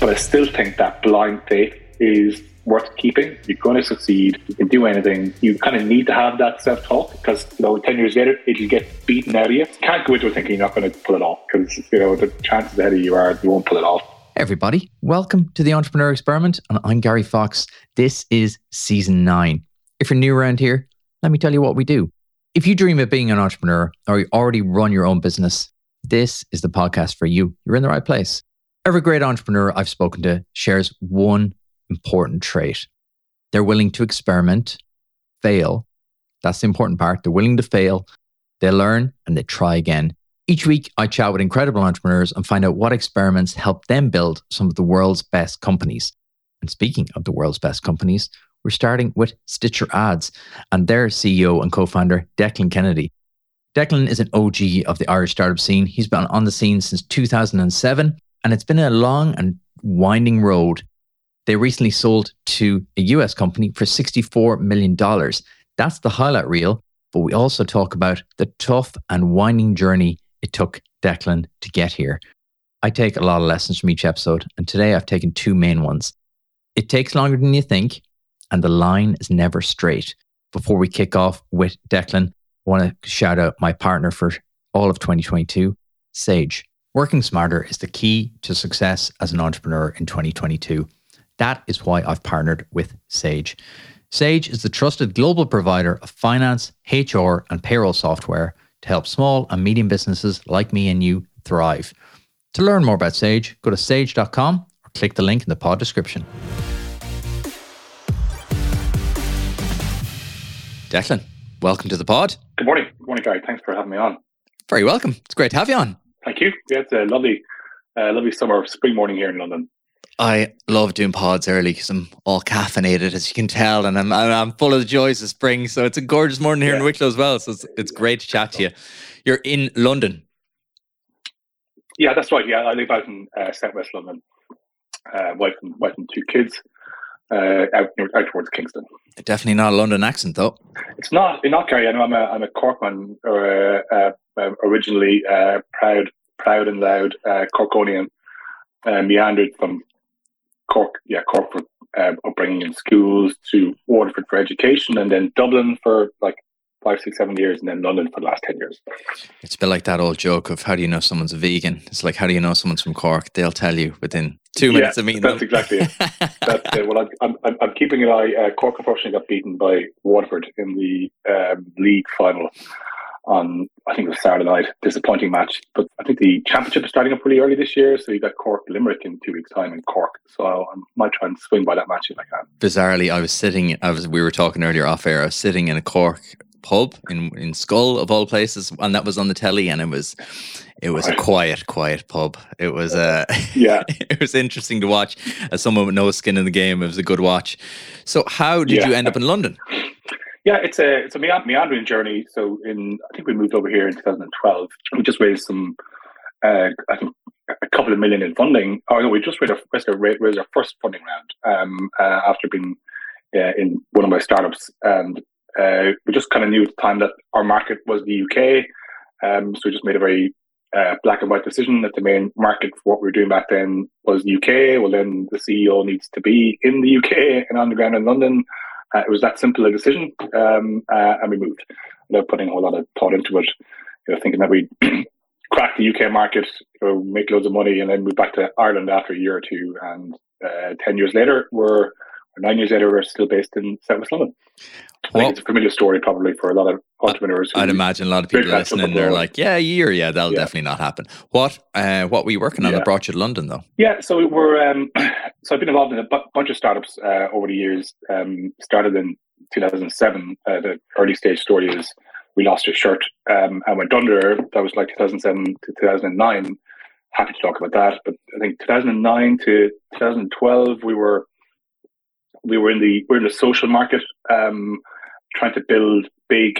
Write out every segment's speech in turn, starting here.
But I still think that blind faith is worth keeping. You're going to succeed. You can do anything. You kind of need to have that self-talk because, 10 years later, it'll get beaten out of you. You can't go into it thinking you're not going to pull it off because, the chances ahead of you are you won't pull it off. Hey everybody, welcome to the Entrepreneur Experiment, and I'm Gary Fox. This is season 9. If you're new around here, let me tell you what we do. If you dream of being an entrepreneur or you already run your own business, this is the podcast for you. You're in the right place. Every great entrepreneur I've spoken to shares one important trait. They're willing to experiment, fail. That's the important part. They're willing to fail. They learn and they try again. Each week, I chat with incredible entrepreneurs and find out what experiments help them build some of the world's best companies. And speaking of the world's best companies, we're starting with Stitcher Ads and their CEO and co-founder, Declan Kennedy. Declan is an OG of the Irish startup scene. He's been on the scene since 2007, and it's been a long and winding road. They recently sold to a US company for $64 million. That's the highlight reel, but we also talk about the tough and winding journey it took Declan to get here. I take a lot of lessons from each episode, and today I've taken 2 main ones. It takes longer than you think, and the line is never straight. Before we kick off with Declan, I want to shout out my partner for all of 2022, Sage. Working smarter is the key to success as an entrepreneur in 2022. That is why I've partnered with Sage. Sage is the trusted global provider of finance, HR, and payroll software to help small and medium businesses like me and you thrive. To learn more about Sage, go to sage.com or click the link in the pod description. Declan, welcome to the pod. Good morning. Good morning, Gary. Thanks for having me on. Very welcome. It's great to have you on. Thank you. Yeah, it's a lovely spring morning here in London. I love doing pods early because I'm all caffeinated, as you can tell, and I'm full of the joys of spring. So it's a gorgeous morning here in Wicklow as well. So it's great to chat to you. You're in London. Yeah, that's right. Yeah, I live out in southwest London. Wife and 2 kids. Out towards Kingston. Definitely not a London accent, though. It's not, Gary. I know I'm a Corkman, or originally proud and loud Corkonian, meandered from Cork for upbringing in schools, to Waterford for education, and then Dublin for like 5, 6, 7 years, and then London for the last 10 years. It's a bit like that old joke of how do you know someone's a vegan? It's like, how do you know someone's from Cork? They'll tell you within 2 minutes of meeting them. That's exactly it. That's it. Well, I'm keeping an eye. Cork unfortunately got beaten by Waterford in the league final on, I think it was Saturday night. Disappointing match, but I think the championship is starting up really early this year, so you got Cork Limerick in 2 weeks' time in Cork. So I might try and swing by that match if I can. Bizarrely, we were talking earlier off air. I was sitting in a Cork pub in Skull of all places, and that was on the telly, and it was a quiet pub. It was it was interesting to watch. As someone with no skin in the game, it was a good watch. So how did you end up in London? Yeah, it's a meandering journey. So I think we moved over here in 2012. We just raised some, I think, a couple of million in funding. Oh no, we just raised our first funding round after being in one of my startups, and we just kind of knew at the time that our market was the UK. So we just made a very black and white decision that the main market for what we were doing back then was the UK. Well, then the CEO needs to be in the UK and on the ground in London. It was that simple a decision, and we moved without putting a whole lot of thought into it. Thinking that we'd crack the UK market, make loads of money, and then move back to Ireland after a year or two. And 9 years later, we're still based in Southwest London. I think it's a familiar story probably for a lot of entrepreneurs. I'd imagine a lot of people listening, they're like, yeah, a year, that'll definitely not happen. What were you working on that brought you to London, though? Yeah, so so I've been involved in a bunch of startups over the years. Started in 2007. The early stage story is we lost a shirt and went under. That was like 2007 to 2009. Happy to talk about that. But I think 2009 to 2012, we were in the social market, trying to build big,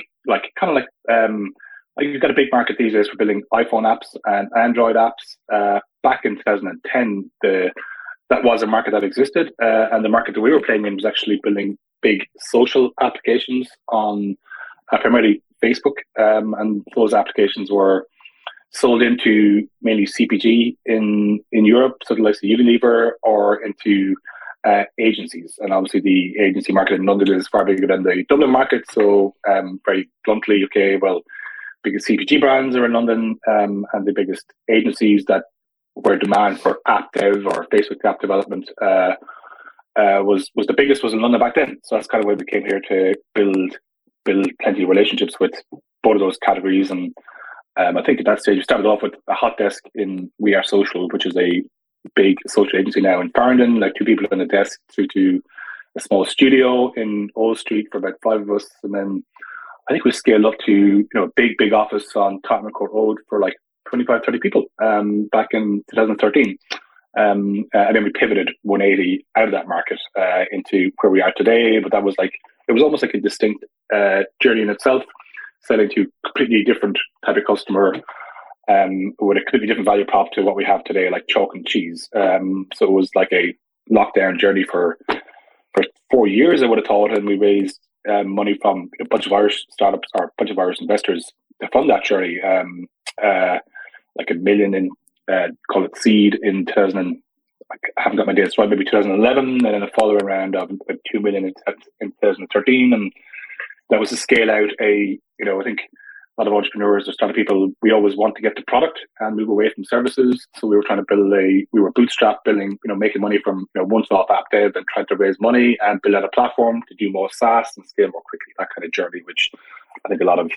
you've got a big market these days for building iPhone apps and Android apps. Back in 2010, that was a market that existed, and the market that we were playing in was actually building big social applications on primarily Facebook, and those applications were sold into mainly CPG in Europe, so like Unilever, or into agencies. And obviously the agency market in London is far bigger than the Dublin market. So very bluntly, okay, well, biggest CPG brands are in London, and the biggest agencies that where demand for app dev or Facebook app development was the biggest was in London back then. So that's kind of why we came here to build plenty of relationships with both of those categories. And I think at that stage we started off with a hot desk in We Are Social, which is a big social agency now in Farringdon, like 2 people on the desk, through to a small studio in Old Street for about 5 of us. And then I think we scaled up to a big office on Tottenham Court Road for like 25, 30 people back in 2013. And then we pivoted 180 out of that market into where we are today. But that was like, it was almost like a distinct journey in itself, selling to completely different type of customer with a completely different value prop to what we have today, like chalk and cheese. So it was like a lockdown journey for 4 years, I would have thought. And we raised money from a bunch of Irish startups or a bunch of Irish investors to fund that journey. Like $1 million in, call it seed in 2000. I haven't got my dates right, maybe 2011, and then a following round of $2 million in 2013. And that was to scale out I think a lot of entrepreneurs or startup people, we always want to get to product and move away from services. So we were trying to we were bootstrap building, making money from one-stop app dev and trying to raise money and build out a platform to do more SaaS and scale more quickly. That kind of journey, which I think a lot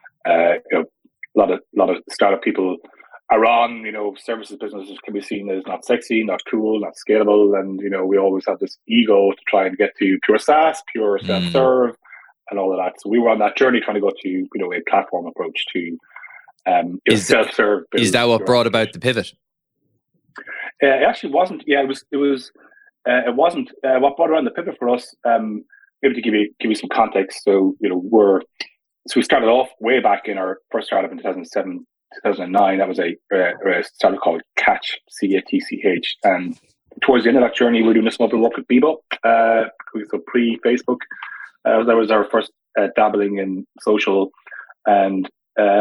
of startup people are on. Services businesses can be seen as not sexy, not cool, not scalable, and we always have this ego to try and get to pure SaaS, pure self-serve. And all of that. So we were on that journey trying to go to, a platform approach to self-serve. Is that what brought about the pivot? It actually wasn't. Yeah, it wasn't. What brought around the pivot for us, maybe to give you some context. So, we started off way back in our first startup in 2007, 2009. That was a startup called Catch, CATCH. And towards the end of that journey, we were doing a small bit of work with Bebo, so pre-Facebook. That was our first dabbling in social, and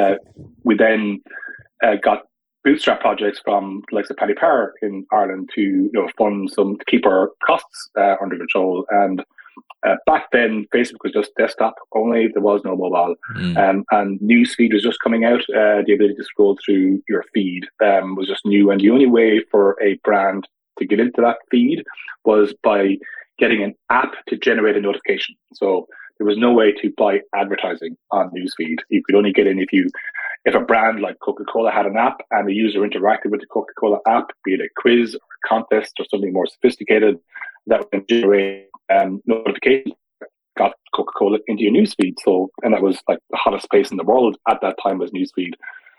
we then got bootstrap projects from the likes of Paddy Power in Ireland to fund to keep our costs under control. And back then, Facebook was just desktop only; there was no mobile, and newsfeed was just coming out. The ability to scroll through your feed was just new, and the only way for a brand to get into that feed was by getting an app to generate a notification. So there was no way to buy advertising on newsfeed. You could only get in if a brand like Coca-Cola had an app and the user interacted with the Coca-Cola app, be it a quiz or a contest or something more sophisticated, that would generate notifications that got Coca-Cola into your newsfeed. So, and that was like the hottest place in the world at that time was newsfeed.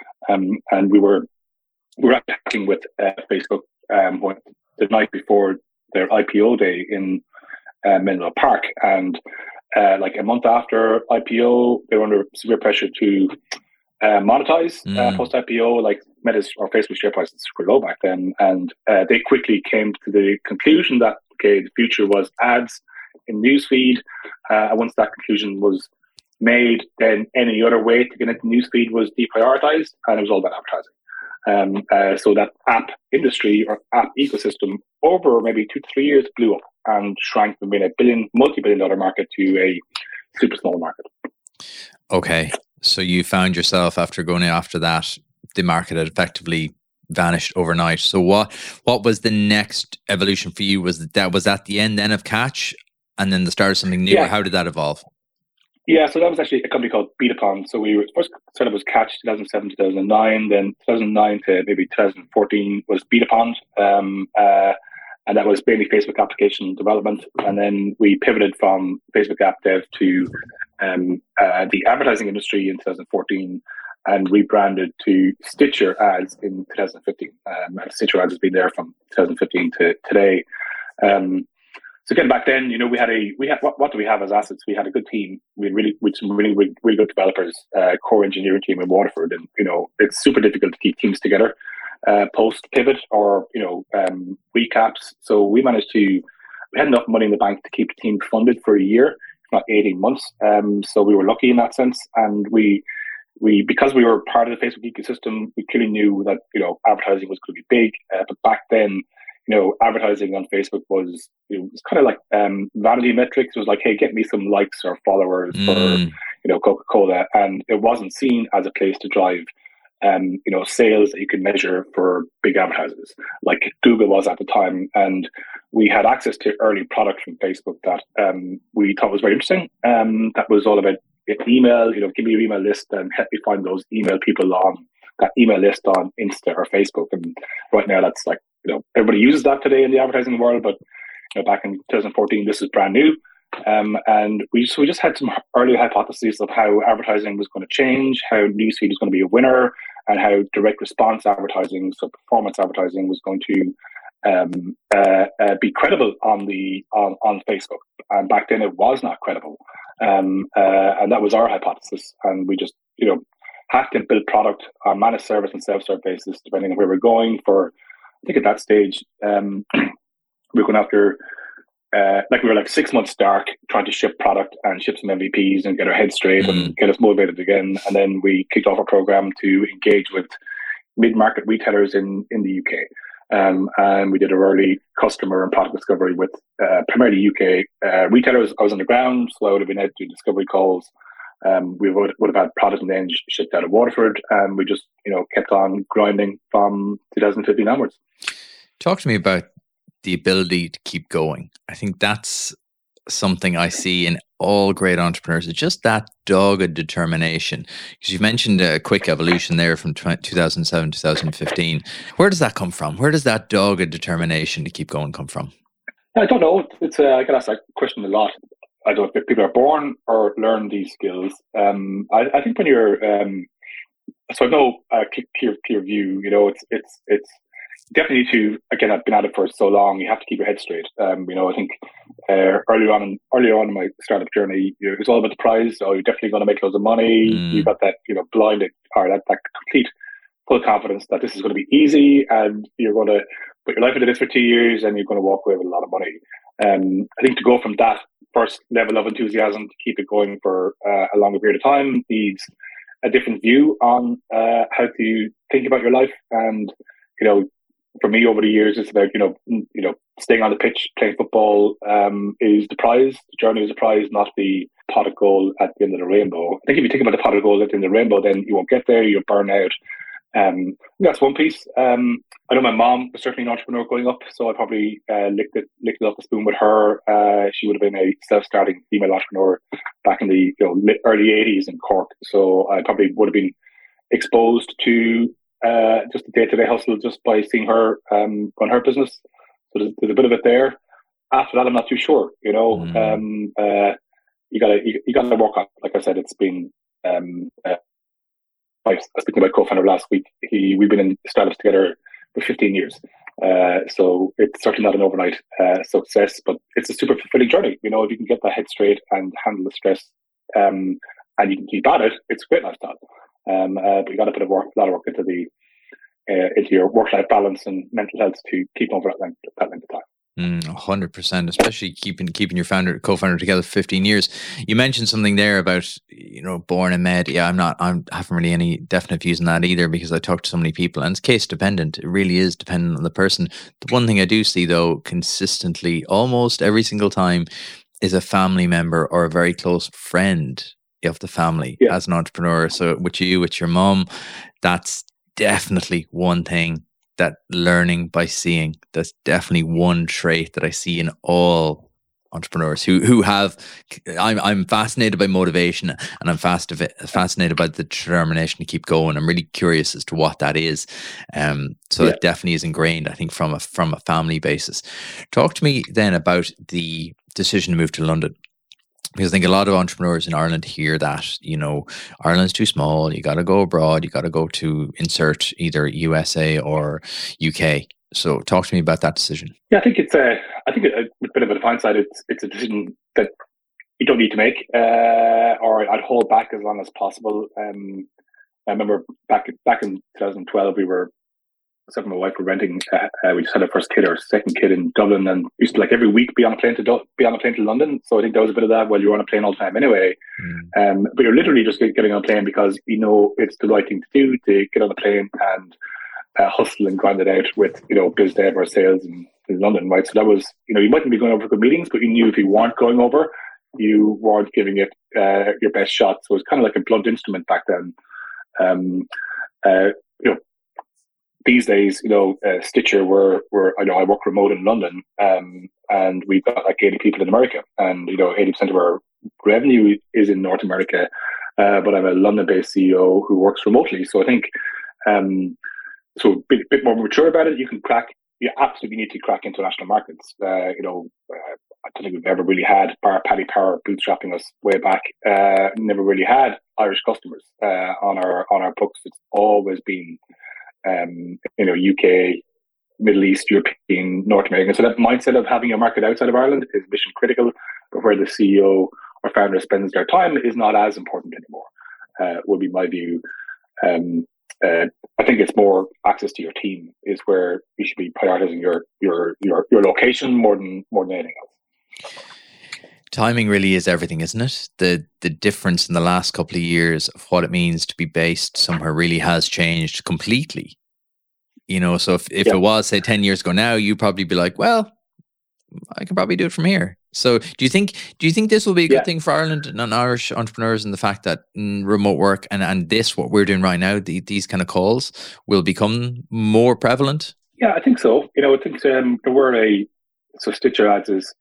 And we were acting with Facebook the night before their IPO day in Menlo Park, and like a month after IPO, they were under severe pressure to monetize post IPO. Like Meta's or Facebook share price is super low back then, and they quickly came to the conclusion that the future was ads in newsfeed. Once that conclusion was made, then any other way to get into newsfeed was deprioritized, and it was all about advertising. So that app industry or app ecosystem over maybe 2 to 3 years blew up and shrank from being a multi-billion-dollar market to a super small market. Okay, so you found yourself after going after that, the market had effectively vanished overnight. So what was the next evolution for you? Was that the end then of Catch, and then the start of something new? Yeah. Or how did that evolve? Yeah, so that was actually a company called Beatupon. So we were first started was Catch 2007, 2009. Then 2009 to maybe 2014 was Beatupon. And that was mainly Facebook application development. And then we pivoted from Facebook app dev to the advertising industry in 2014 and rebranded to Stitcher Ads in 2015. Stitcher Ads has been there from 2015 to today. So again, back then, we had what do we have as assets? We had a good team. We had some really good developers, core engineering team in Waterford, and it's super difficult to keep teams together post pivot or recaps. So we had enough money in the bank to keep the team funded for a year, if not 18 months. So we were lucky in that sense, and we because we were part of the Facebook ecosystem, we clearly knew that advertising was going to be big. But back then, advertising on Facebook was kind of like vanity metrics. It was like, hey, get me some likes or followers for Coca-Cola, and it wasn't seen as a place to drive sales that you could measure for big advertisers like Google was at the time. And we had access to early product from Facebook that we thought was very interesting. That was all about email, give me your email list and help me find those email people on that email list on Insta or Facebook. And right now that's like, everybody uses that today in the advertising world, but back in 2014, this is brand new. And we just had some early hypotheses of how advertising was going to change, how newsfeed was going to be a winner, and how direct response advertising, so performance advertising, was going to be credible on Facebook. And back then, it was not credible, and that was our hypothesis. And we just had to build product on managed service and self-serve basis, depending on where we're going. For I think at that stage, we were going after. We were like 6 months dark trying to ship product and ship some MVPs and get our head straight and get us motivated again. And then we kicked off a program to engage with mid-market retailers in the UK. And we did our early customer and product discovery with primarily UK retailers. I was on the ground, so I would have been out doing discovery calls. We would have had product and then shipped out of Waterford. And we just, kept on grinding from 2015 onwards. Talk to me about the ability to keep going. I think that's something I see in all great entrepreneurs. It's just that dogged determination. Because you've mentioned a quick evolution there from 2007, 2015. Where does that come from? Where does that dogged determination to keep going come from? I don't know. It's I get asked that question a lot. I don't know if people are born or learn these skills. I think when you're so I've no clear view. It's definitely to, again, I've been at it for so long, you have to keep your head straight. I think earlier on in my startup journey, it's all about the prize. Oh, you're definitely going to make loads of money. You've got that, blinded, or that complete full confidence that this is going to be easy and you're going to put your life into this for 2 years and you're going to walk away with a lot of money. I think to go from that first level of enthusiasm to keep it going for a longer period of time needs a different view on how to think about your life. And, for me, over the years, it's about staying on the pitch, playing football is the prize. The journey is the prize, not the pot of gold at the end of the rainbow. I think if you think about the pot of gold at the end of the rainbow, then you won't get there. You'll burn out. That's one piece. I know my mom was certainly an entrepreneur growing up, so I probably licked it off the spoon with her. She would have been a self-starting female entrepreneur back in the early 80s in Cork. So I probably would have been exposed to just the day-to-day hustle just by seeing her run her business. So there's a bit of it there. After that, I'm not too sure. You gotta work on. Like I said, it's been. I was speaking about co-founder last week. We've been in startups together for 15 years. So it's certainly not an overnight success, but it's a super fulfilling journey. If you can get that head straight and handle the stress, and you can keep at it, it's a great lifestyle. But you got to put a lot of work into your work-life balance and mental health to keep over that length of time. 100%, especially keeping your co-founder together for 15 years. You mentioned something there about, born and med. Yeah, I haven't really any definite views on that either, because I talk to so many people and it's case dependent. It really is dependent on the person. The one thing I do see though, consistently, almost every single time, is a family member or a very close friend of the family as an entrepreneur. So with your mom, that's definitely one thing that learning by seeing, that's definitely one trait that I see in all entrepreneurs who have. I'm fascinated by motivation, and I'm fascinated by the determination to keep going. I'm really curious as to what that is. So it definitely is ingrained, I think, from a family basis. Talk to me then about the decision to move to London. Because I think a lot of entrepreneurs in Ireland hear that, Ireland's too small, you got to go abroad, you got to go to insert either USA or UK. So talk to me about that decision. Yeah, I think with a bit of hindsight, it's a decision that you don't need to make, or I'd hold back as long as possible. I remember back in 2012, we were myself and my wife were renting. We just had our first kid, our second kid in Dublin, and used to like every week be on a plane to London. So I think there was a bit of that. Well, you're on a plane all the time anyway, but you're literally just getting on a plane because you know it's the right thing to do to get on a plane and hustle and grind it out with biz dev or sales in London, right? So that was you mightn't be going over for good meetings, but you knew if you weren't going over, you weren't giving it your best shot. So it was kind of like a blunt instrument back then. These days, Stitcher, I work remote in London, and we've got like 80 people in America, and 80% of our revenue is in North America. But I'm a London-based CEO who works remotely, so I think so a bit more mature about it. You absolutely need to crack international markets. I don't think we've ever really had, bar Paddy Power bootstrapping us way back. Never really had Irish customers on our books. It's always been UK, Middle East, European, North American. So that mindset of having a market outside of Ireland is mission critical, but where the CEO or founder spends their time is not as important anymore, would be my view. I think it's more access to your team is where you should be prioritizing your location more than anything else. Timing really is everything, isn't it? The difference in the last couple of years of what it means to be based somewhere really has changed completely. So if it was, say, 10 years ago now, you'd probably be like, well, I can probably do it from here. So do you think this will be a good thing for Ireland and Irish entrepreneurs, and the fact that remote work and what we're doing right now, these kind of calls will become more prevalent? Yeah, I think so. I think so Stitcher Ads is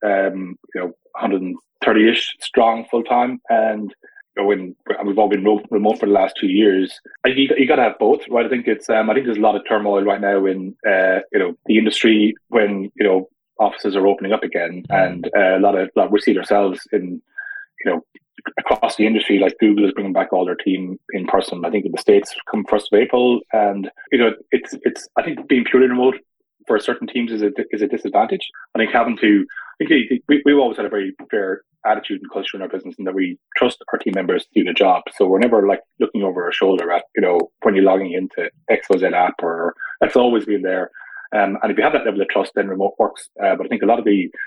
130-ish strong full time, and we've all been remote for the last 2 years. You got to have both, right? I think there's a lot of turmoil right now in the industry when offices are opening up again, and a lot we see it ourselves in across the industry. Like Google is bringing back all their team in person. I think in the States come 1st of April, and it's I think being purely remote for certain teams is a disadvantage. I think we've always had a very fair attitude and culture in our business, and that we trust our team members to do the job. So we're never like looking over our shoulder at when you're logging into XYZ app, or that's always been there. And if you have that level of trust, then remote works. But I think a lot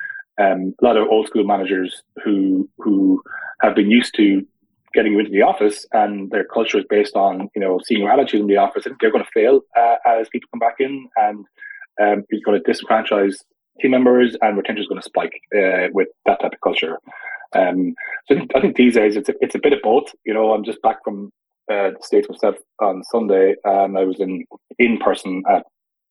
of old school managers who have been used to getting you into the office, and their culture is based on seeing your attitude in the office, I think they're going to fail as people come back in, and it's going to disenfranchise team members, and retention is going to spike with that type of culture. So I think these days it's a bit of both. I'm just back from the States myself on Sunday, and I was in person at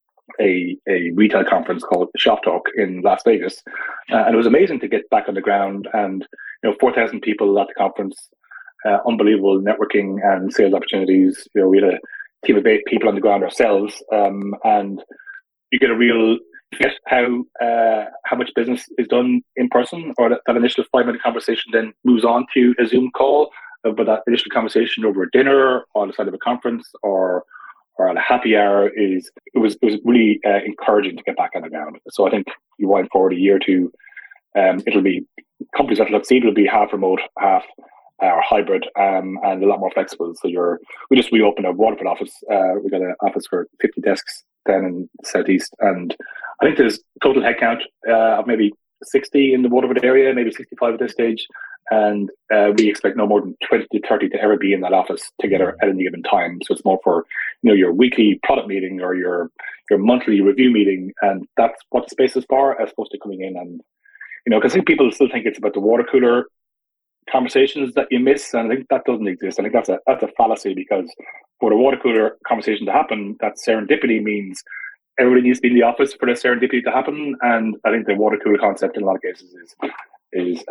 a retail conference called Shop Talk in Las Vegas, and it was amazing to get back on the ground, and 4,000 people at the conference, unbelievable networking and sales opportunities. We had a team of 8 people on the ground ourselves, and you get a real how much business is done in person, or that initial 5-minute conversation then moves on to a Zoom call, but that initial conversation over a dinner or on the side of a conference or at a happy hour it was really encouraging to get back on the ground. So I think you wind forward a year or two, it'll be companies that succeed will be half remote, half or hybrid, and a lot more flexible. So we just reopened a Waterford office. We got an office for 50 desks down in the southeast, and I think there's total headcount of maybe 60 in the Waterford area, maybe 65 at this stage. And we expect no more than 20 to 30 to ever be in that office together at any given time. So it's more for your weekly product meeting or your monthly review meeting, and that's what the space is for, as opposed to coming in and because I think people still think it's about the water cooler conversations that you miss, and I think that doesn't exist. I think that's a fallacy, because for the water cooler conversation to happen, that serendipity means everybody needs to be in the office for the serendipity to happen. And I think the water cooler concept in a lot of cases is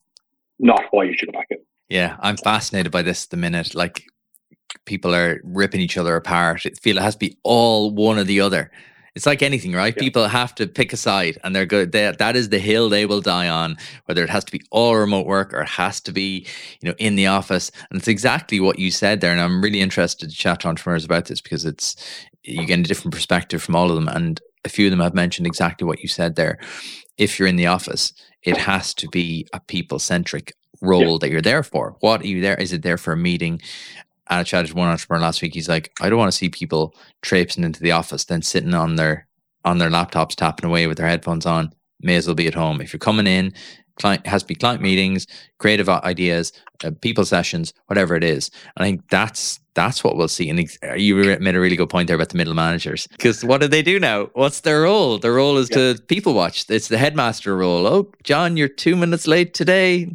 not why you should go back in. Yeah, I'm fascinated by this at the minute. Like, people are ripping each other apart. I feel it has to be all one or the other. It's like anything, right? Yeah. People have to pick a side, and they're good. That is the hill they will die on, whether it has to be all remote work or it has to be, in the office. And it's exactly what you said there. And I'm really interested to chat to entrepreneurs about this, because you get a different perspective from all of them. And a few of them have mentioned exactly what you said there. If you're in the office, it has to be a people-centric role that you're there for. What are you there? Is it there for a meeting? I chatted to one entrepreneur last week. He's like, I don't want to see people traipsing into the office, then sitting on their laptops, tapping away with their headphones on. May as well be at home. If you're coming in, client has to be client meetings, creative ideas, people sessions, whatever it is. And I think that's what we'll see. And you made a really good point there about the middle managers, because what do they do now? What's their role? Their role is to people watch. It's the headmaster role. Oh, John, you're 2 minutes late today.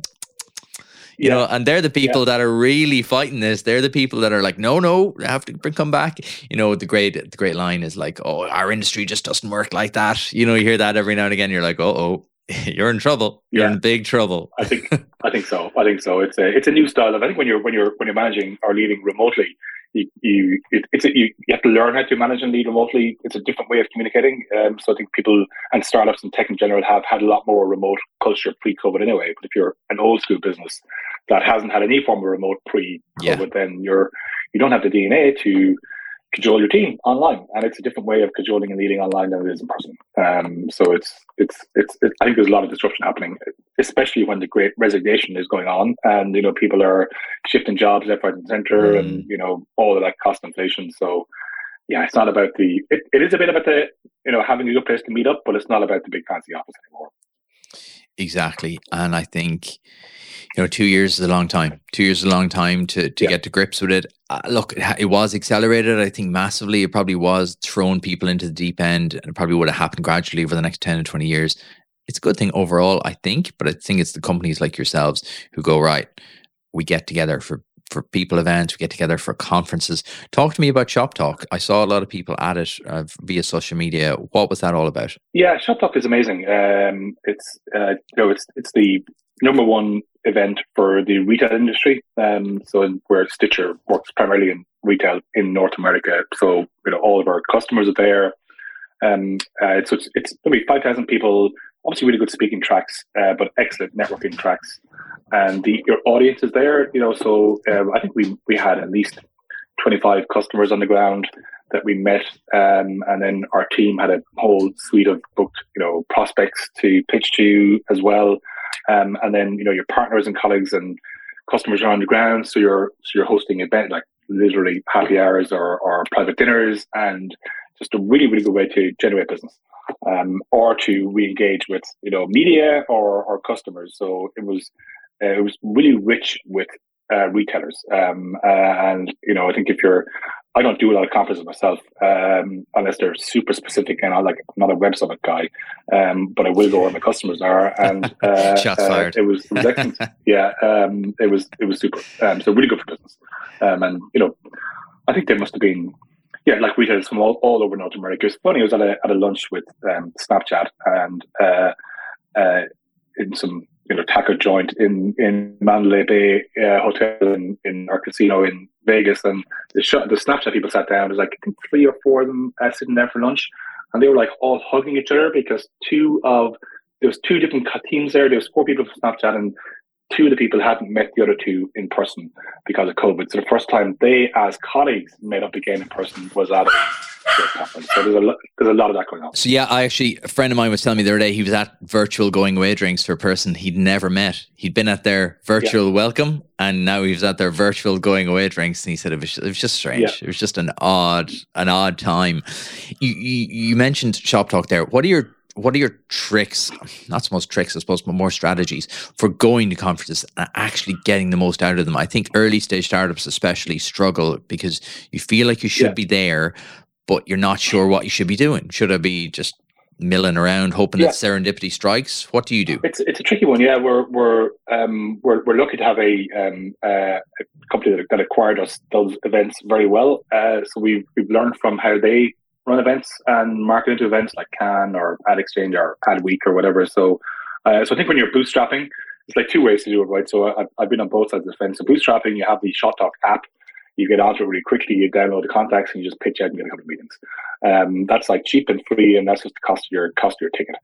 You know, and they're the people that are really fighting this. They're the people that are like, no, I have to come back. You know, the great line is like, oh, our industry just doesn't work like that. You know, you hear that every now and again. You're like, oh, you're in trouble. You're in big trouble. I think so. It's a new style. I think when you're managing or leading remotely, you have to learn how to manage and lead remotely. It's a different way of communicating. So I think people and startups and tech in general have had a lot more remote culture pre-COVID anyway. But if you're an old school business that hasn't had any form of remote pre-COVID, then you don't have the DNA to cajole your team online, and it's a different way of cajoling and leading online than it is in person. So it's I think there's a lot of disruption happening, especially when the Great Resignation is going on, and people are shifting jobs left, right, and center, and all of that cost inflation. So it's not about it is a bit about the having a good place to meet up, but it's not about the big fancy office anymore. Exactly, and I think 2 years is a long time. 2 years is a long time to get to grips with it. Look, it was accelerated, I think, massively. It probably was thrown people into the deep end, and it probably would have happened gradually over the next 10 to 20 years. It's a good thing overall, I think, but I think it's the companies like yourselves who go, right, we get together for people events, we get together for conferences. Talk to me about Shop Talk. I saw a lot of people at it via social media. What was that all about? Yeah, Shop Talk is amazing. It's the number one event for the retail industry. So where Stitcher works primarily in retail in North America. So all of our customers are there. It's maybe 5,000 people. Obviously, really good speaking tracks, but excellent networking tracks. And your audience is there. So I think we had at least 25 customers on the ground that we met, and then our team had a whole suite of booked prospects to pitch to as well. And then your partners and colleagues and customers are on the ground, so you're hosting an event like literally happy hours or private dinners, and just a really, really good way to generate business, or to re-engage with media or customers. So it was really rich with retailers, and I think I don't do a lot of conferences myself, unless they're super specific, and I'm not a Web Summit guy, but I will go where my customers are. And shots fired. It was excellent. It was super. So really good for business. And I think there must have been like retailers from all over North America. It's funny. I was at a lunch with Snapchat and in some taco joint in Mandalay Bay hotel in our casino in Vegas, and the Snapchat people sat down. There's like I think 3 or 4 of them sitting there for lunch, and they were like all hugging each other because there was 2 different teams there. There was 4 people from Snapchat, and 2 of the people hadn't met the other 2 in person because of COVID. So the first time they, as colleagues, met up again in person was at a conference. So there's a lot of that going on. So a friend of mine was telling me the other day he was at virtual going away drinks for a person he'd never met. He'd been at their virtual welcome, and now he was at their virtual going away drinks, and he said it was just strange. Yeah. It was just an odd time. You mentioned Shop Talk there. What are your tricks, not so much tricks, I suppose, but more strategies for going to conferences and actually getting the most out of them? I think early stage startups especially struggle because you feel like you should be there, but you're not sure what you should be doing. Should I be just milling around hoping that serendipity strikes? What do you do? It's a tricky one. Yeah, we're lucky to have a company that acquired us does events very well. So we've learned from how they run events and market into events like Cannes or Ad Exchange or Ad Week or whatever. So I think when you're bootstrapping, it's like 2 ways to do it, right? So I've been on both sides of the fence. So bootstrapping, you have the Shop Talk app. You get onto it really quickly. You download the contacts and you just pitch out and get a couple of meetings. That's like cheap and free, and that's just the cost of your ticket.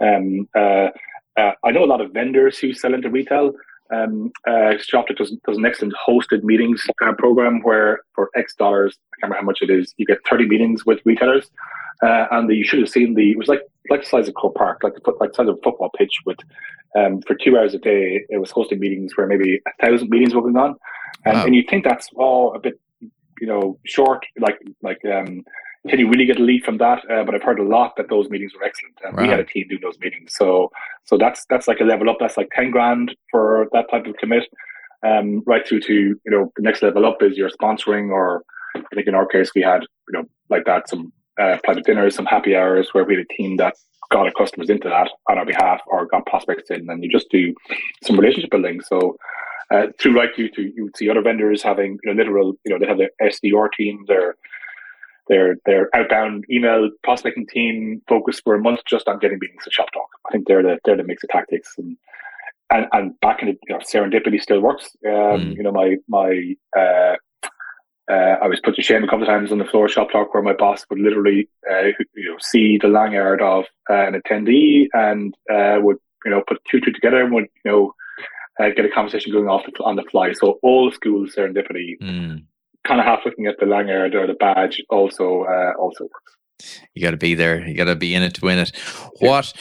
I know a lot of vendors who sell into retail. Shop Talk does an excellent hosted meetings program where for X dollars, I can't remember how much it is, you get 30 meetings with retailers. And you should have seen it was like like the size of Croke Park, like the size of a football pitch with, for 2 hours a day, it was hosting meetings where maybe 1,000 meetings were going on. And you think that's all a bit, short, can you really get a lead from that? But I've heard a lot that those meetings were excellent, and we had a team doing those meetings. So that's like a level up. That's like 10 grand for that type of commit. Right through to the next level up is your sponsoring, or I think in our case we had like that, some private dinners, some happy hours where we had a team that got our customers into that on our behalf or got prospects in, and you just do some relationship building. So through right through to, you would see other vendors having literal, they have their SDR team, their outbound email prospecting team focused for a month just on getting meetings to ShopTalk. I think they're the mix of tactics, and back in the serendipity still works. I was put to shame a couple of times on the floor of ShopTalk where my boss would literally see the lanyard of an attendee and would put two together and would get a conversation going off on the fly. So old school serendipity, kind of half looking at the lanyard or the badge also works. You got to be there. You got to be in it to win it. What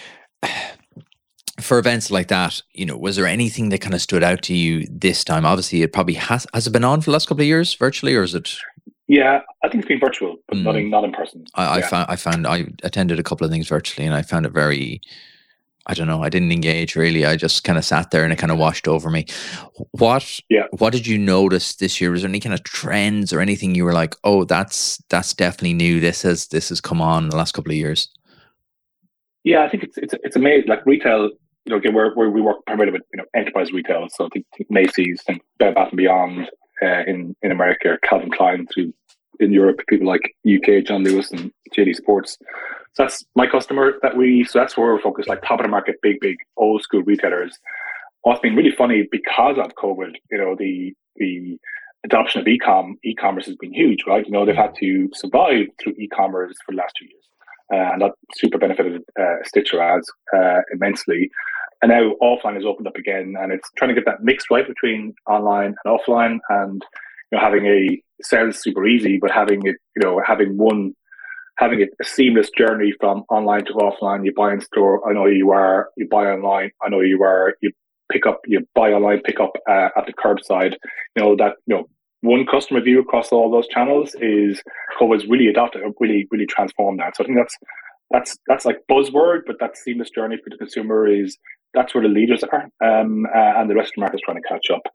for events like that? Was there anything that kind of stood out to you this time? Obviously, it probably has. Has it been on for the last couple of years virtually, or is it? Yeah, I think it's been virtual, but not in person. I found I attended a couple of things virtually, and I found it very. I don't know. I didn't engage really. I just kind of sat there and it kind of washed over me. What did you notice this year? Was there any kind of trends or anything you were like, oh, that's definitely new. This has come on in the last couple of years. Yeah, I think it's amazing. Like retail, again, where we work primarily with enterprise retail. So I think Macy's, think Bed Bath and Beyond in America, Calvin Klein in Europe, people like UK, John Lewis and JD Sports. So that's my customer so that's where we're focused, like top of the market, big old school retailers. What's been really funny because of COVID, the adoption of e-commerce has been huge, right? They've had to survive through e-commerce for the last 2 years. And that super benefited Stitcher ads immensely. And now offline is opened up again, and it's trying to get that mix right between online and offline, and having it sounds super easy, but having it, having it a seamless journey from online to offline. You buy in store, I know you are. You buy online, I know you are. You buy online, pick up at the curbside. One customer view across all those channels is always really adopted, really transformed that. So I think that's like buzzword, but that seamless journey for the consumer that's where the leaders are, and the rest of the market is trying to catch up.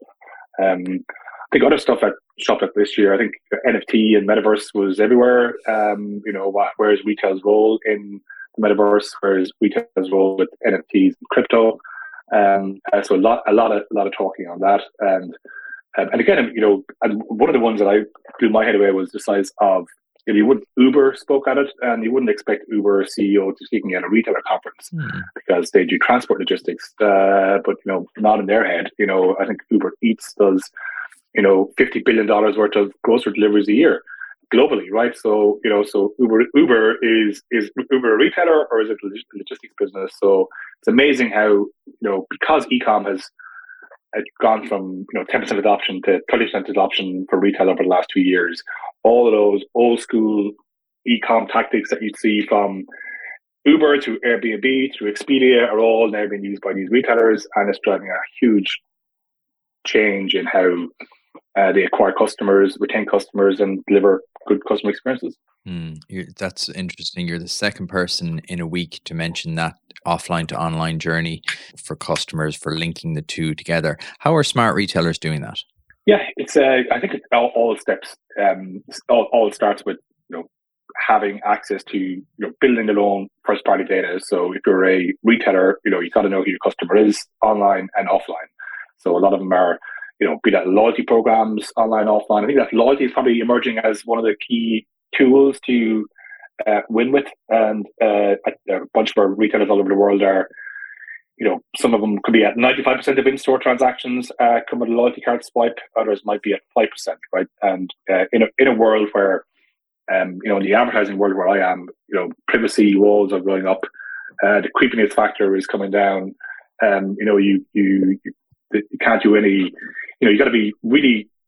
I think other stuff at ShopTalk this year, I think NFT and metaverse was everywhere. Where's retail's role in the metaverse? Where's retail's role with NFTs and crypto? So a lot of talking on that, and again, and one of the ones that I blew my head away was the size of. Uber spoke at it, and you wouldn't expect Uber CEO to speaking at a retailer conference because they do transport logistics, but not in their head. I think Uber Eats does $50 billion worth of grocery deliveries a year globally, right? So so Uber is Uber a retailer or is it a logistics business? So it's amazing how because e-com has gone from 10% adoption to 30% adoption for retail over the last 2 years. All of those old school e-com tactics that you'd see from Uber to Airbnb to Expedia are all now being used by these retailers, and it's driving a huge change in how they acquire customers, retain customers, and deliver good customer experiences. That's interesting. You're the second person in a week to mention that offline to online journey for customers, for linking the two together. How are smart retailers doing that? Yeah, it's I think it's all steps. All starts with having access to building their own first party data. So if you're a retailer, you got to know who your customer is online and offline. So a lot of them are be that loyalty programs online, offline. I think that loyalty is probably emerging as one of the key tools to win with, and a bunch of our retailers all over the world are. Some of them could be at 95% of in-store transactions come with a loyalty card swipe. Others might be at 5%, right? And in a world where, in the advertising world where I am, privacy walls are going up, the creepiness factor is coming down. You can't do any. You got to be really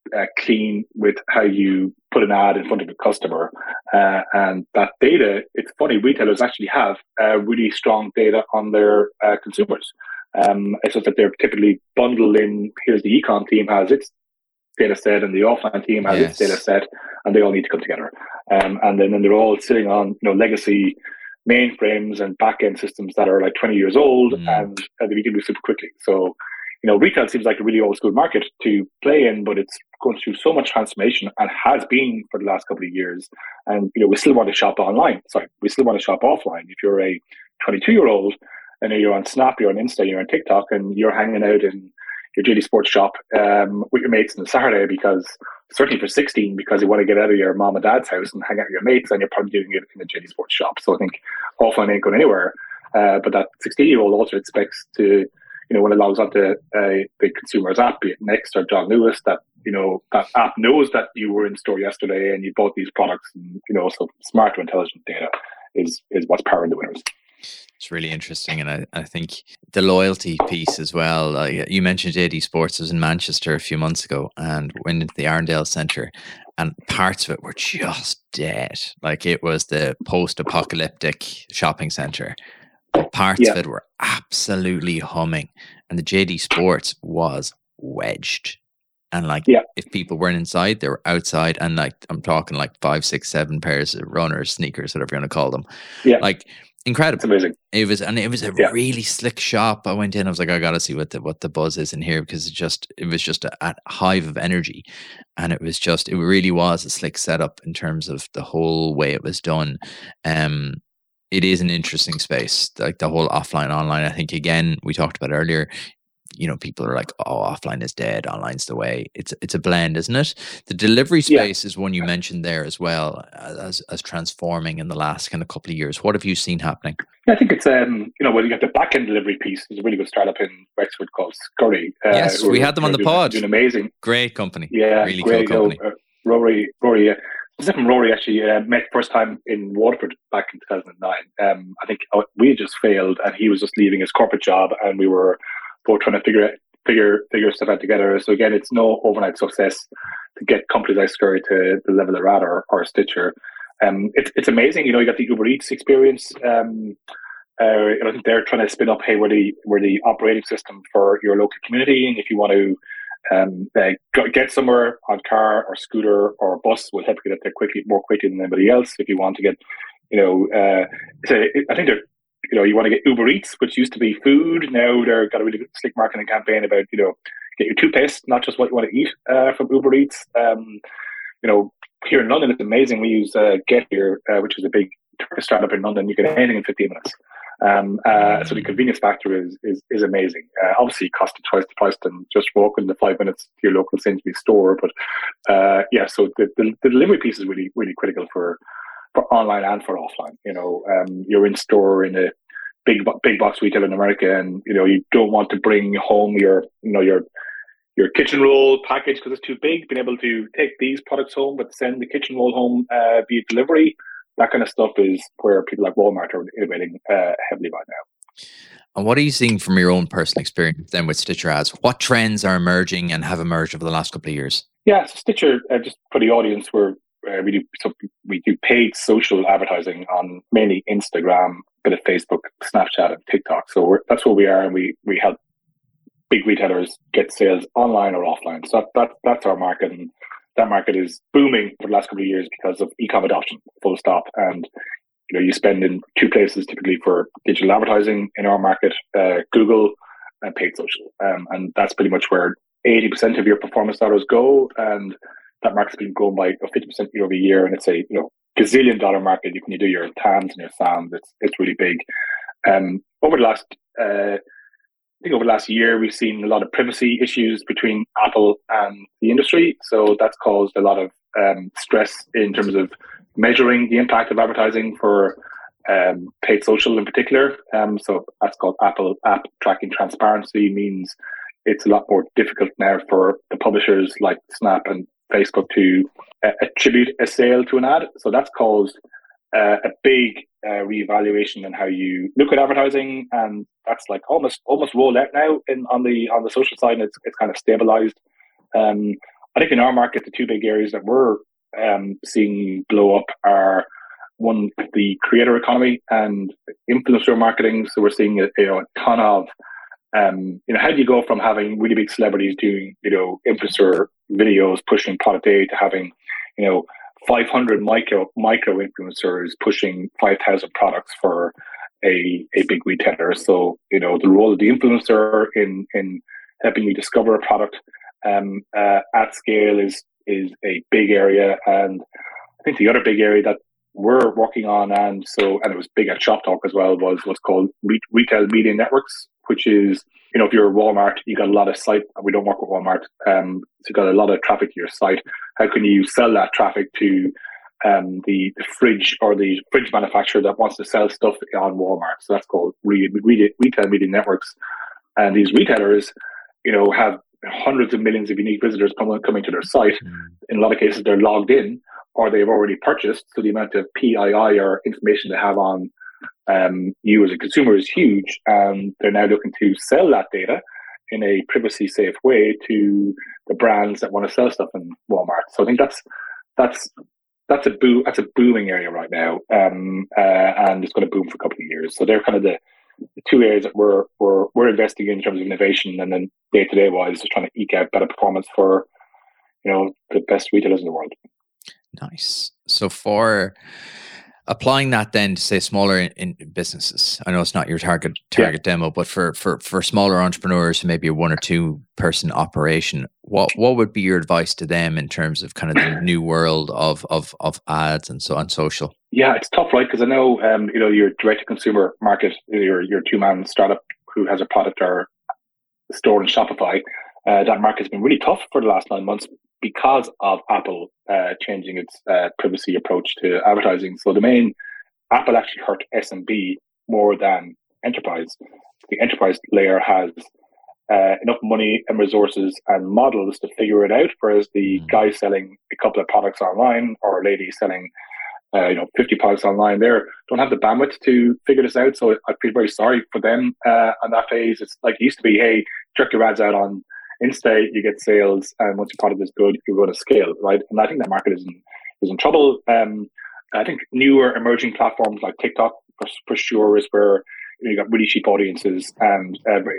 clean with how you put an ad in front of a customer. And that data, it's funny, retailers actually have really strong data on their consumers. It's just that they're typically bundled in. Here's the ecom team has its data set and the offline team has its data set, and they all need to come together. And then they're all sitting on legacy mainframes and back-end systems that are like 20 years old, and they need to move super quickly. So, retail seems like a really old school market to play in, but it's going through so much transformation and has been for the last couple of years. And, we still want to shop online. Sorry, we still want to shop offline. If you're a 22-year-old and you're on Snap, you're on Insta, you're on TikTok, and you're hanging out in your JD Sports shop with your mates on a Saturday, because certainly for 16, because you want to get out of your mom and dad's house and hang out with your mates, and you're probably doing it in the JD Sports shop. So I think offline ain't going anywhere. But that 16-year-old also expects to, when it logs onto the consumer's app, be it Next or John Lewis, that that app knows that you were in store yesterday and you bought these products. And so smart or intelligent data is what's powering the winners. It's really interesting, and I think the loyalty piece as well. You mentioned JD Sports. I was in Manchester a few months ago and went into the Arndale Centre, and parts of it were just dead. Like, it was the post-apocalyptic shopping centre. But parts of it were absolutely humming, and the JD Sports was wedged. And if people weren't inside, they were outside, and I'm talking 5, 6, 7 pairs of runners, sneakers, whatever you want to call them. Yeah. Incredible. It's amazing. It was a really slick shop. I went in, I was like, I gotta see what the buzz is in here, because it was just a hive of energy. And it really was a slick setup in terms of the whole way it was done. It is an interesting space, like the whole offline, online. I think, again, we talked about earlier, people are like, oh, offline is dead, online's the way. It's a blend, isn't it? The delivery space is one you mentioned there as well, as transforming in the last kind of couple of years. What have you seen happening? I think it's when you get the back end delivery piece. There's a really good startup in Wexford called Scurry. Yes, we had them on the pod. Doing amazing, great company. Yeah, really great cool company. Rory. Rory actually met first time in Waterford back in 2009. I think we had just failed, and he was just leaving his corporate job, and we were both trying to figure stuff out together. So again, it's no overnight success to get companies like Scurry to the level they're at, or Stitcher. It's amazing. You got the Uber Eats experience. I think they're trying to spin up, hey, we're the operating system for your local community, and if you want to get somewhere on car or scooter or bus, we'll help you get there more quickly than anybody else. If you want to get, I think they're, you want to get Uber Eats, which used to be food. Now they've got a really good slick marketing campaign about, get your toothpaste, not just what you want to eat from Uber Eats. Here in London, it's amazing. We use Get Here, which is a big startup in London. You get anything in 15 minutes. So the convenience factor is amazing. Obviously, it costs twice the price than just walking the 5 minutes to your local Sainsbury's store. But so the delivery piece is really, really critical for online and for offline. You're in store in a big box retailer in America, and you don't want to bring home your kitchen roll package because it's too big. Being able to take these products home but send the kitchen roll home via delivery, that kind of stuff is where people like Walmart are innovating heavily right now. And what are you seeing from your own personal experience then with Stitcher Ads? What trends are emerging and have emerged over the last couple of years? Yeah, so Stitcher, just for the audience, we do paid social advertising on mainly Instagram, bit of Facebook, Snapchat, and TikTok. So that's where we are, and we help big retailers get sales online or offline. So that's our market, and that market is booming for the last couple of years because of e-com adoption, full stop. And you spend in two places typically for digital advertising in our market, Google and paid social, and that's pretty much where 80% of your performance dollars go. And that market's been grown by 50% year over year, and it's a gazillion dollar market. You can do your TAMs and your SAMs. It's really big. Over the last year, we've seen a lot of privacy issues between Apple and the industry. So that's caused a lot of stress in terms of measuring the impact of advertising for paid social in particular. So that's called Apple App Tracking Transparency. Means it's a lot more difficult now for the publishers like Snap and Facebook to attribute a sale to an ad. So that's caused a big reevaluation in how you look at advertising, and that's like almost rolled out now on the social side. And it's kind of stabilized. I think in our market, the two big areas that we're seeing blow up are one, the creator economy and influencer marketing. So we're seeing a ton of how do you go from having really big celebrities doing influencer videos pushing product A to having 500 micro influencers pushing 5,000 products for a big retailer. So the role of the influencer in helping you discover a product at scale is a big area. And I think the other big area that we're working on, and it was big at Shop Talk as well, was what's called retail media networks, which is, if you're a Walmart, you got a lot of site. We don't work with Walmart, so you got a lot of traffic to your site. How can you sell that traffic to the fridge or the fridge manufacturer that wants to sell stuff on Walmart? So that's called retail media networks. And these retailers, have hundreds of millions of unique visitors coming to their site. In a lot of cases, they're logged in or they've already purchased. So the amount of PII or information they have on you as a consumer is huge. And they're now looking to sell that data in a privacy safe way to the brands that want to sell stuff in Walmart. So I think that's a booming area right now. And it's going to boom for a couple of years. So they're kind of the two areas that we're investing in terms of innovation, and then day-to-day wise, just trying to eke out better performance for the best retailers in the world. Nice. So for applying that then to say smaller in businesses, I know it's not your target demo, but for smaller entrepreneurs who maybe a 1 or 2 person operation, what would be your advice to them in terms of kind of the new world of ads and so on social? Yeah, it's tough, right? Because I know your direct to consumer market, your 2-man startup who has a product or store in Shopify, that market's been really tough for the last 9 months because of Apple changing its privacy approach to advertising. So Apple actually hurt SMB more than enterprise. The enterprise layer has enough money and resources and models to figure it out, whereas the guy selling a couple of products online or a lady selling 50 products online, they don't have the bandwidth to figure this out. So I feel very sorry for them on that phase. It's like it used to be, hey, check your ads out on Insta, you get sales, and once your product is good, you're going to scale, right? And I think that market is in trouble. I think newer emerging platforms like TikTok for sure is where you got really cheap audiences and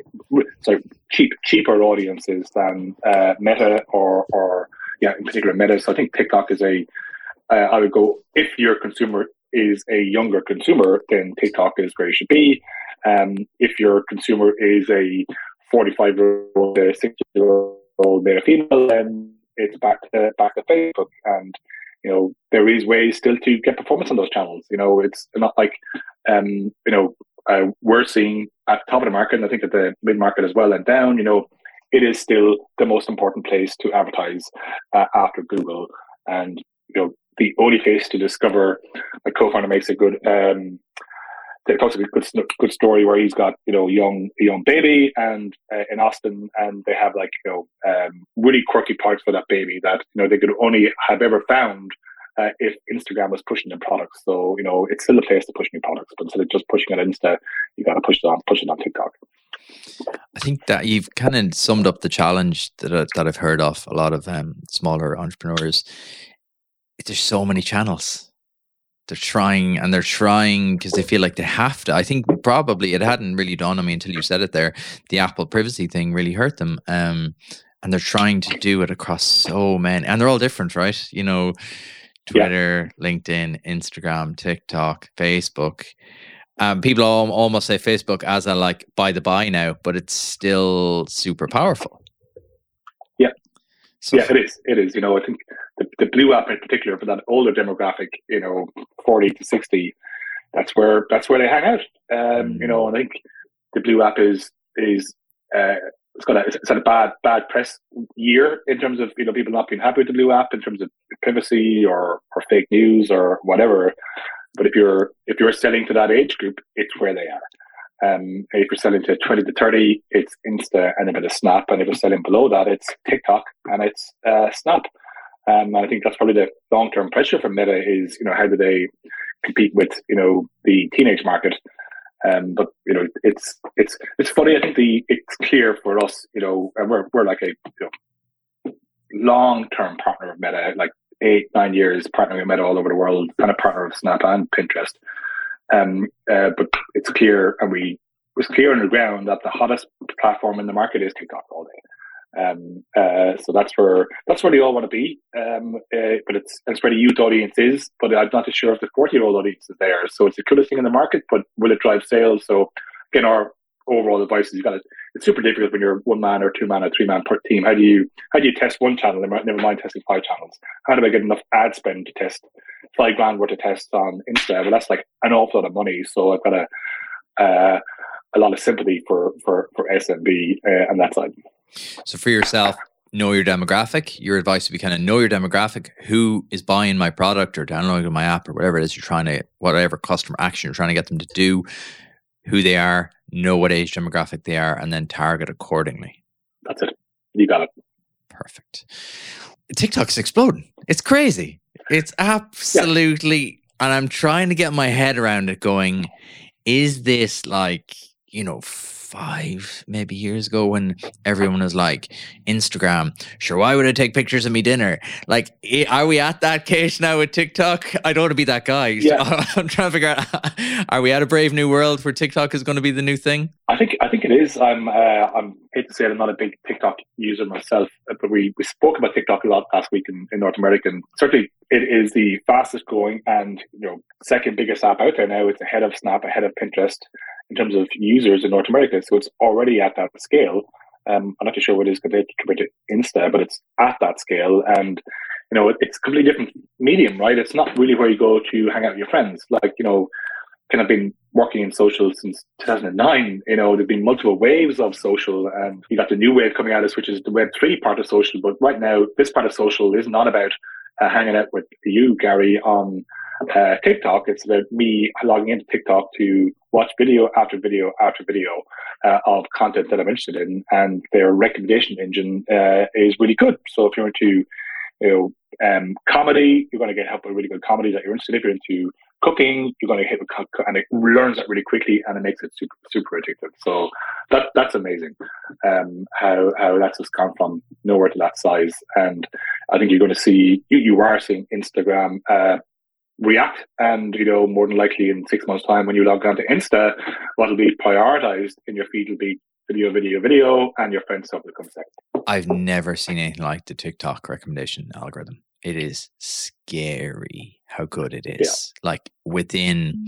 cheaper audiences than Meta or in particular Meta. So I think TikTok is I would go, if your consumer is a younger consumer, then TikTok is where you should be. If your consumer is a 45-year-old, 60-year-old male or female, then it's back to Facebook. And there is ways still to get performance on those channels. It's not like we're seeing at the top of the market, and I think at the mid market as well and down. It is still the most important place to advertise after Google. And the only place to discover. My co-founder makes a good. They talks a good story where he's got a young baby and in Austin, and they have really quirky products for that baby that they could only have ever found if Instagram was pushing their products. So it's still a place to push new products, but instead of just pushing it on Insta, you got to push it on TikTok. I think that you've kind of summed up the challenge that I've heard of a lot of smaller entrepreneurs. There's so many channels. They're trying because they feel like they have to. I think probably it hadn't really dawned on me until you said it there. The Apple privacy thing really hurt them. And they're trying to do it across so many, and they're all different, right? Twitter, LinkedIn, Instagram, TikTok, Facebook. People almost say Facebook as a by the by now, but it's still super powerful. Yeah. So, yeah, it is. I think the Blue app in particular for that older demographic, 40 to 60, that's where they hang out. I think the Blue app is it's had a bad press year in terms of people not being happy with the Blue app in terms of privacy or fake news or whatever. But if you're selling to that age group, it's where they are. If you're selling to 20 to 30, it's Insta and a bit of Snap. And if you're selling below that, it's TikTok and it's Snap. And I think that's probably the long-term pressure for Meta is, how do they compete with, the teenage market? But it's funny. I think it's clear for us, and we're like a long-term partner of Meta, like 8-9 years partnering with Meta all over the world, kind of partner of Snap and Pinterest. But it's clear, and it was clear on the ground that the hottest platform in the market is TikTok all day. So that's where they all want to be. But it's where the youth audience is. But I'm not too sure if the 40-year-old audience is there. So it's the coolest thing in the market, but will it drive sales? So again, our overall advice is it's super difficult when you're 1-man or 2-man or 3-man per team. How do you test one channel? Never mind testing 5 channels. How do I get enough ad spend to test $5,000 worth of tests on Insta? Well, that's like an awful lot of money. So I've got a lot of sympathy for SMB on that side. So for yourself, know your demographic. Your advice would be kind of know your demographic. Who is buying my product or downloading my app or whatever it is whatever customer action you're trying to get them to do, who they are, know what age demographic they are, and then target accordingly. That's it. You got it. Perfect. TikTok's exploding. It's crazy. It's absolutely, and I'm trying to get my head around it going, is this like, 5 maybe years ago when everyone was like, Instagram, sure, why would I take pictures of me dinner? Like, are we at that case now with TikTok? I don't want to be that guy. Yeah. I'm trying to figure out, are we at a brave new world where TikTok is going to be the new thing? I think it is. I'm hate to say it, I'm not a big TikTok user myself, but we spoke about TikTok a lot last week in North America, and certainly it is the fastest growing and second biggest app out there now. It's ahead of Snap, ahead of Pinterest in terms of users in North America. So it's already at that scale. I'm not too sure what it is compared to Insta, but it's at that scale. And, it's a completely different medium, right? It's not really where you go to hang out with your friends. Like, kind of been working in social since 2009. There've been multiple waves of social, and you got the new wave coming at us, which is the Web3 part of social. But right now, this part of social is not about hanging out with you, Gary, on TikTok. It's about me logging into TikTok to watch video after video after video of content that I'm interested in, and their recommendation engine is really good. So if you're into comedy, you're going to get help with really good comedy that you're interested in. If you're into cooking, you're going to hit and it learns it really quickly, and it makes it super, super addictive. So that's amazing. How that's just gone from nowhere to that size, and I think you're going to see you are seeing Instagram react, and more than likely in 6 months' time, when you log on to Insta, what will be prioritized in your feed will be video, and your friend stuff will come second. I've never seen anything like the TikTok recommendation algorithm. It is scary how good it is. Yeah. Like within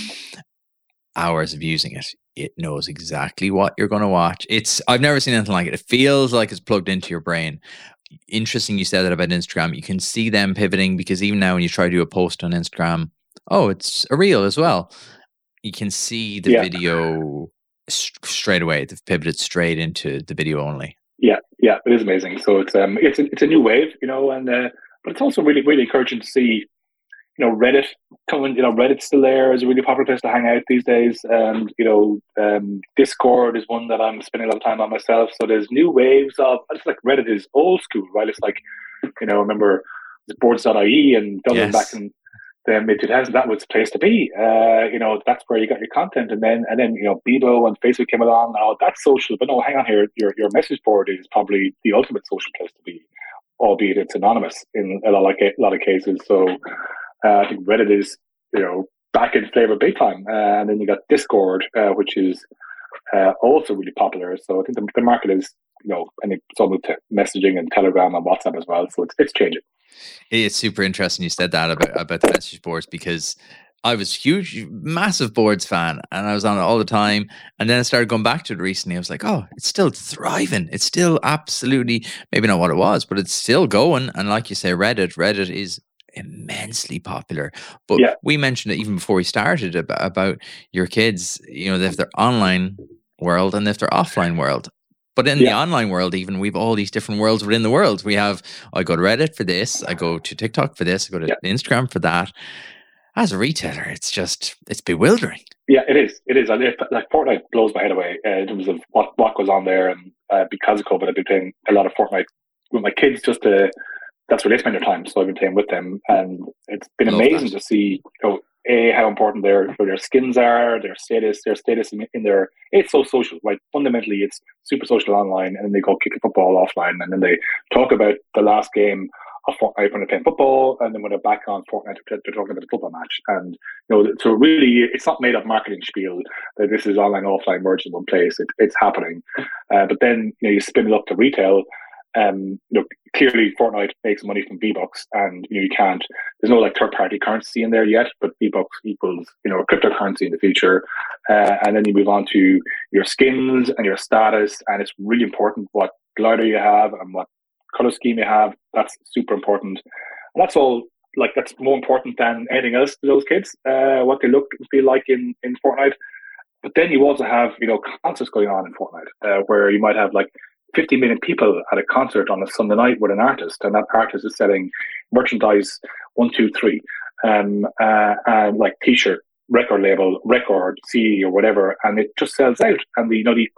hours of using it, it knows exactly what you're going to watch. I've never seen anything like it. It feels like it's plugged into your brain. Interesting you said that about Instagram. You can see them pivoting, because even now when you try to do a post on Instagram, it's a reel as well. You can see the video straight away. They've pivoted straight into the video only. Yeah, it is amazing. So it's a new wave, and but it's also really, really encouraging to see, Reddit coming. Reddit's still there as a really popular place to hang out these days, and Discord is one that I'm spending a lot of time on myself. So there's new waves of. It's like Reddit is old school, right? It's like, remember the boards.ie and Dublin back in the mid-2000s. That was the place to be. That's where you got your content, and then Bebo and Facebook came along. Oh, that's social, but no, hang on here. Your message board is probably the ultimate social place to be, albeit it's anonymous in a lot of cases. So I think Reddit is back in flavor big time, and then you got Discord, which is also really popular. So I think the market is and it's all moved to messaging and Telegram and WhatsApp as well. So it's changing. It's super interesting you said that about the message boards, because I was massive boards fan, and I was on it all the time. And then I started going back to it recently. I was like, it's still thriving. It's still absolutely, maybe not what it was, but it's still going. And like you say, Reddit is immensely popular. But we mentioned it even before we started about your kids, they have their online world and they have their offline world. But in the online world, even, we've all these different worlds within the world. We have, I go to Reddit for this, I go to TikTok for this, I go to Instagram for that. As a retailer, it's bewildering. Yeah, it is. It is. And like Fortnite blows my head away in terms of what goes on there. And because of COVID, I've been playing a lot of Fortnite with my kids just to, that's where they spend their time. So I've been playing with them. And it's been amazing to see, how important their skins are, their status in their. It's so social. Like fundamentally, it's super social online, and then they go kick a football offline, and then they talk about the last game of Fortnite when they're playing football, and then when they're back on Fortnite, they're talking about the football match. And so really, it's not made up marketing spiel that this is online offline merged in one place. It's happening, but then you spin it up to retail. Clearly Fortnite makes money from V-Bucks, and you can't. There's no like third-party currency in there yet, but V-Bucks equals a cryptocurrency in the future, and then you move on to your skins and your status, and it's really important what glider you have and what color scheme you have. That's super important, and that's all. Like that's more important than anything else to those kids. What they look and feel like in Fortnite. But then you also have concerts going on in Fortnite, where you might have like 50 million people at a concert on a Sunday night with an artist, and that artist is selling merchandise 1, 2, 3, and like T-shirt, record label, record, CD, or whatever, and it just sells out. And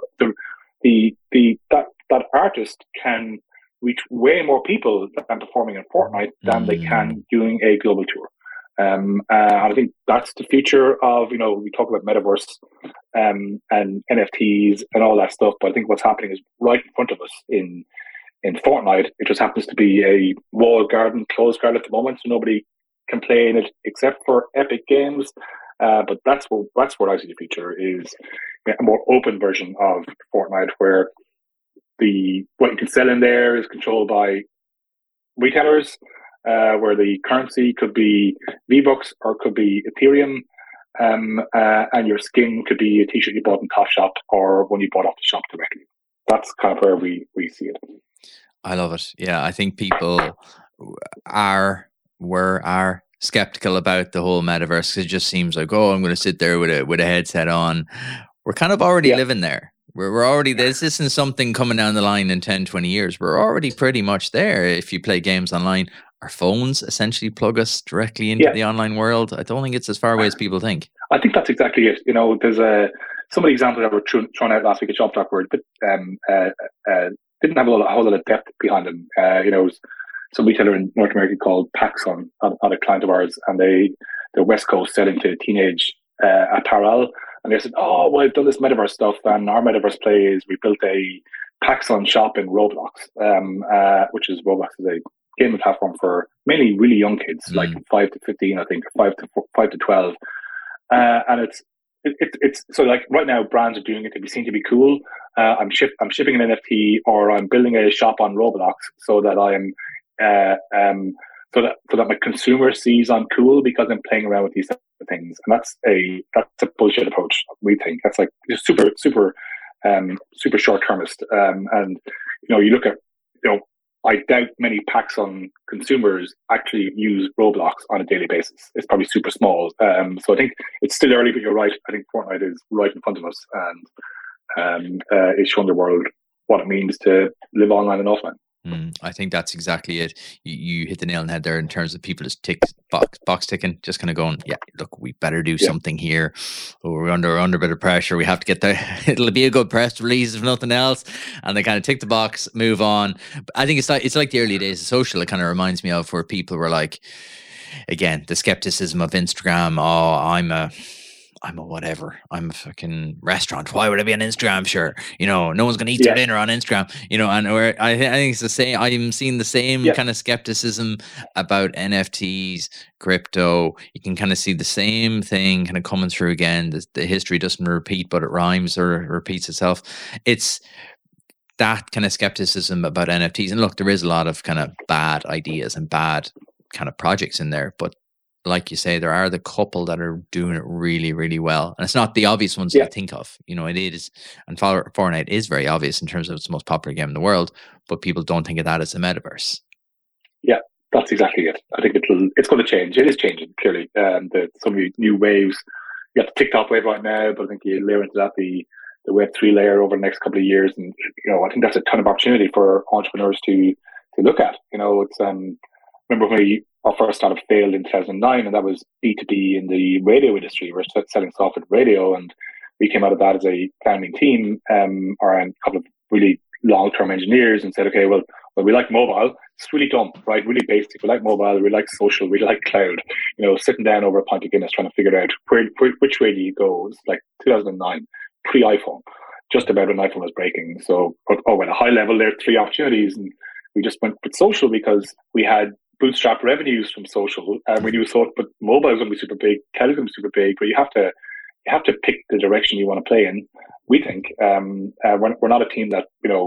that artist can reach way more people than performing in Fortnite than they can doing a global tour. And I think that's the future of, we talk about metaverse and NFTs and all that stuff, but I think what's happening is right in front of us in Fortnite. It just happens to be a walled garden, closed garden at the moment, so nobody can play in it except for Epic Games. But that's what I see the future is a more open version of Fortnite, where what you can sell in there is controlled by retailers, where the currency could be V-Bucks or could be Ethereum, and your skin could be a T-shirt you bought in Topshop or one you bought off the shop directly. That's kind of where we see it. I love it. Yeah, I think people are skeptical about the whole metaverse because it just seems like, I'm going to sit there with a headset on. We're kind of already living there. We're already, this isn't something coming down the line in 10, 20 years. We're already pretty much there. If you play games online, our phones essentially plug us directly into the online world. I don't think it's as far away as people think. I think that's exactly it. There's some of the examples that were thrown out last week at Shop Talk were didn't have a whole lot of depth behind them. Some retailer in North America called PacSun, not a client of ours, and they're West Coast selling to teenage apparel. And they said, we've done this metaverse stuff, and our metaverse play is we built a PacSun shop in Roblox, which is Roblox is a gaming platform for mainly really young kids, like 5 to 15, I think, 5 to 12. And it's so like right now brands are doing it to be seen to be cool. I'm shipping an NFT, or I'm building a shop on Roblox so that I'm so that my consumer sees I'm cool because I'm playing around with these type of things. And that's a bullshit approach, we think. That's like super short termist. And you look at I doubt many PacSun consumers actually use Roblox on a daily basis. It's probably super small. So I think it's still early, but you're right. I think Fortnite is right in front of us, and it's showing the world what it means to live online and offline. I think that's exactly it. You hit the nail on the head there in terms of people just box ticking, just kind of going, look, we better do something here. We're under a bit of pressure. We have to get there. It'll be a good press release if nothing else. And they kind of tick the box, move on. But I think it's like the early days of social. It kind of reminds me of where people were like, again, the skepticism of Instagram. I'm a whatever. I'm a fucking restaurant. Why would I be on Instagram? Sure. No one's going to eat their dinner on Instagram, and where I think it's the same. I'm seeing the same kind of skepticism about NFTs, crypto. You can kind of see the same thing kind of coming through again. The history doesn't repeat, but it rhymes or repeats itself. It's that kind of skepticism about NFTs. And look, there is a lot of kind of bad ideas and bad kind of projects in there, but like you say, there are the couple that are doing it really, really well. And it's not the obvious ones that I think of. It is, and Fortnite is very obvious in terms of it's the most popular game in the world, but people don't think of that as a metaverse. Yeah, that's exactly it. I think it's going to change. It is changing, clearly. Some of the new waves, you got the TikTok wave right now, but I think you layer into that the Web3 layer over the next couple of years. And, I think that's a ton of opportunity for entrepreneurs to look at. It's, remember when our first startup failed in 2009, and that was B2B in the radio industry. We're selling software radio, and we came out of that as a founding team, or a couple of really long-term engineers, and said, okay, well, we like mobile, it's really dumb, right? Really basic. We like mobile, we like social, we like cloud. Sitting down over a pint of Guinness trying to figure out which way do you go. It's like 2009, pre-iPhone, just about an iPhone was breaking. So, at a high level, there are 3 opportunities, and we just went with social because we had bootstrap revenues from social, and we knew but mobile is going to be super big, telecom is super big, but you have to pick the direction you want to play in. We think we're not a team that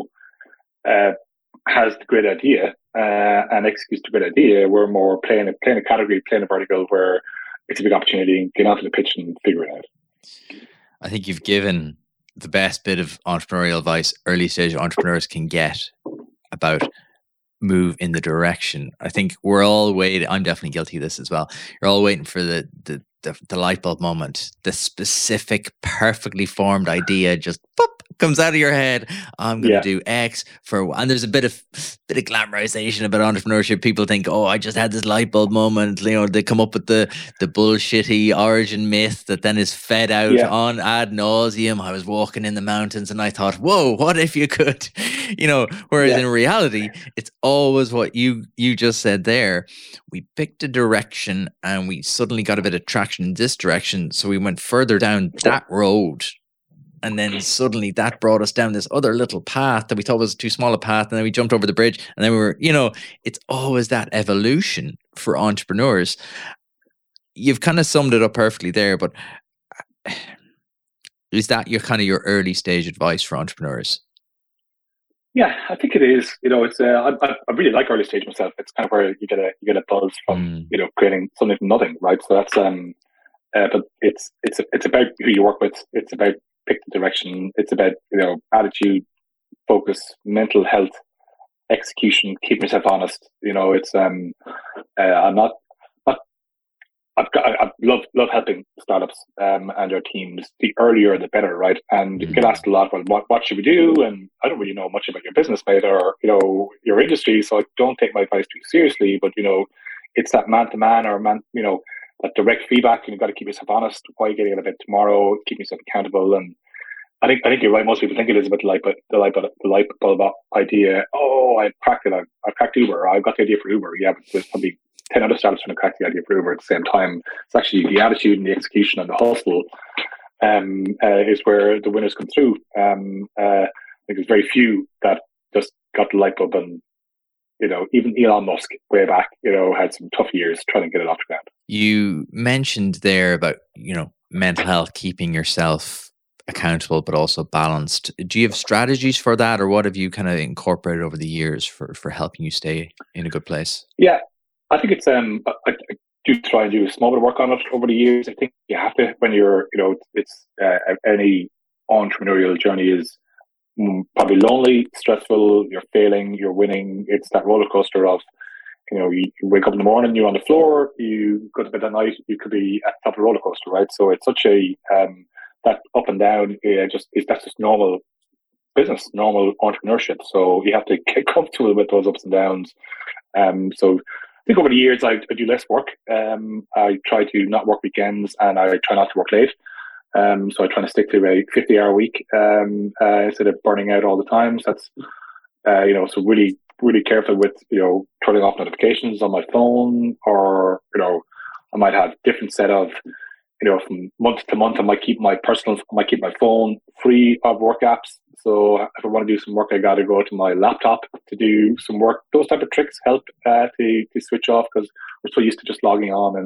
has the great idea and executes the great idea. We're more playing a category, playing a vertical where it's a big opportunity. Get onto the pitch and figure it out. I think you've given the best bit of entrepreneurial advice early stage entrepreneurs can get about move in the direction. I think we're all waiting. I'm definitely guilty of this as well. You're all waiting for the light bulb moment, the specific, perfectly formed idea just boop, comes out of your head. I'm going to do X and there's a bit of glamorization about entrepreneurship. People think, oh, I just had this light bulb moment. They come up with the bullshitty origin myth that then is fed out on ad nauseum. I was walking in the mountains and I thought, whoa, what if you could, whereas in reality, it's always what you just said there. We picked a direction and we suddenly got a bit of traction in this direction. So we went further down that road. And then suddenly that brought us down this other little path that we thought was too small a path. And then we jumped over the bridge. And then we were, it's always that evolution for entrepreneurs. You've kind of summed it up perfectly there. But is that your early stage advice for entrepreneurs? Yeah, I think it is. It's I really like early stage myself. It's kind of where you get a buzz from creating something from nothing, right? So that's but it's about who you work with. It's about pick the direction. It's about attitude, focus, mental health, execution. Keep yourself honest. It's I'm not. I love helping startups and their teams. The earlier, the better, right? And you get asked a lot, well, what should we do? And I don't really know much about your business, mate, or your industry, so I don't take my advice too seriously. But it's that man to man or that direct feedback, and you've got to keep yourself honest. Why are you getting out of bed tomorrow? Keep yourself accountable. And I think you're right. Most people think it is about the light bulb idea. Oh, I cracked it. I cracked Uber. I've got the idea for Uber. Yeah, but there's probably 10 other startups trying to crack the idea for Uber at the same time. It's actually the attitude and the execution and the hustle is where the winners come through. I think there's very few that just got the light bulb, and even Elon Musk way back, had some tough years trying to get it off the ground. You mentioned there about mental health, keeping yourself accountable but also balanced. Do you have strategies for that, or what have you kind of incorporated over the years for helping you stay in a good place? Yeah, I think it's I do try and do a small bit of work on it over the years. I think you have to when you're it's any entrepreneurial journey is probably lonely, stressful. You're failing, you're winning. It's that roller coaster of you wake up in the morning, you're on the floor. You go to bed at night, you could be at the top of the roller coaster, right? So it's such a that up and down. That's just normal business, normal entrepreneurship. So you have to get comfortable with those ups and downs. So I think over the years I do less work. I try to not work weekends, and I try not to work late. So I try to stick to a 50-hour week instead of burning out all the time. So that's so really, really careful with turning off notifications on my phone, or I might have different set of from month to month. I might keep my phone free of work apps. So if I want to do some work, I got to go to my laptop to do some work. Those type of tricks help to switch off, because we're so used to just logging on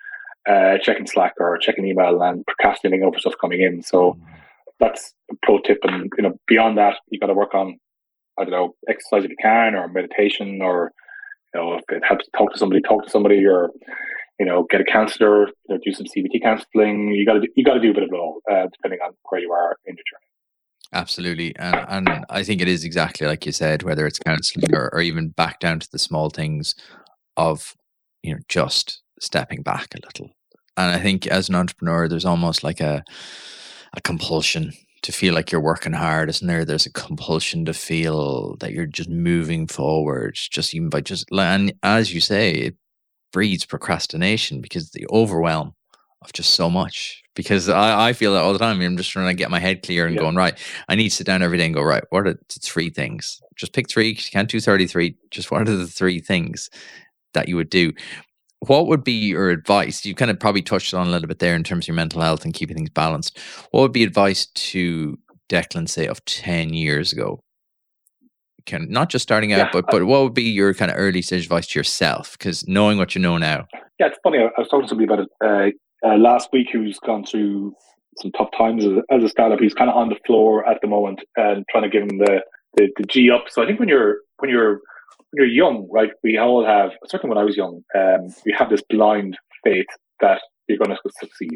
and checking Slack or checking email and procrastinating over stuff coming in. So that's a pro tip. And beyond that, you got to work on exercise if you can, or meditation, or if it helps talk to somebody, or get a counselor, do some CBT counseling. You got to do a bit of it all, depending on where you are in your journey. Absolutely. And I think it is exactly like you said, whether it's counseling or even back down to the small things of, just stepping back a little. And I think as an entrepreneur, there's almost like a compulsion to feel like you're working hard, isn't there? There's a compulsion to feel that you're just moving forward, and as you say, it breeds procrastination because the overwhelm of just so much, because I feel that all the time. I'm just trying to get my head clear and going, right, I need to sit down every day and go, right, what are the 3 things? Just pick 3. You can't do 33. Just what are the 3 things that you would do? What would be your advice? You kind of probably touched on a little bit there in terms of your mental health and keeping things balanced. What would be advice to Declan, say, of 10 years ago? Not just starting out, but what would be your kind of early stage advice to yourself? Because knowing what you know now. Yeah, it's funny. I was talking to somebody about it last week who's gone through some tough times as a startup. He's kind of on the floor at the moment and trying to give him the G up. So I think when you're young, right, we all have, certainly when I was young, we have this blind faith that you're going to succeed.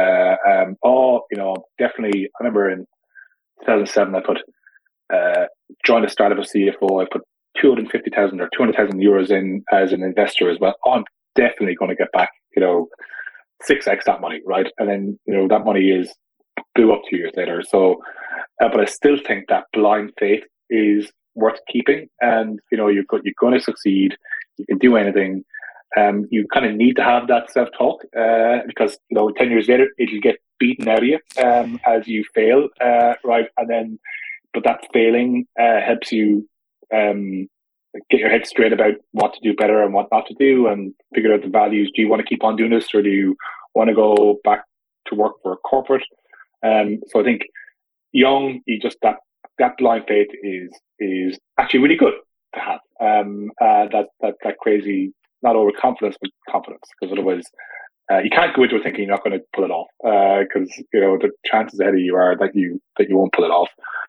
Definitely. I remember in 2007, I put joined a startup as CFO. I put 250,000 or 200,000 euros in as an investor as well. I'm definitely going to get back, 6x that money, right? And then, that money is blew up 2 years later. So, but I still think that blind faith is worth keeping. And, you're going to succeed. You can do anything. You kind of need to have that self-talk because, 10 years later, it'll get beaten out of you as you fail, right? And then, but that failing helps you get your head straight about what to do better and what not to do, and figure out the values. Do you want to keep on doing this, or do you want to go back to work for a corporate? So I think young, you just that blind faith is actually really good to have. That crazy, not overconfidence, but confidence, because otherwise you can't go into it thinking you're not going to pull it off, because the chances ahead of you are that you won't pull it off.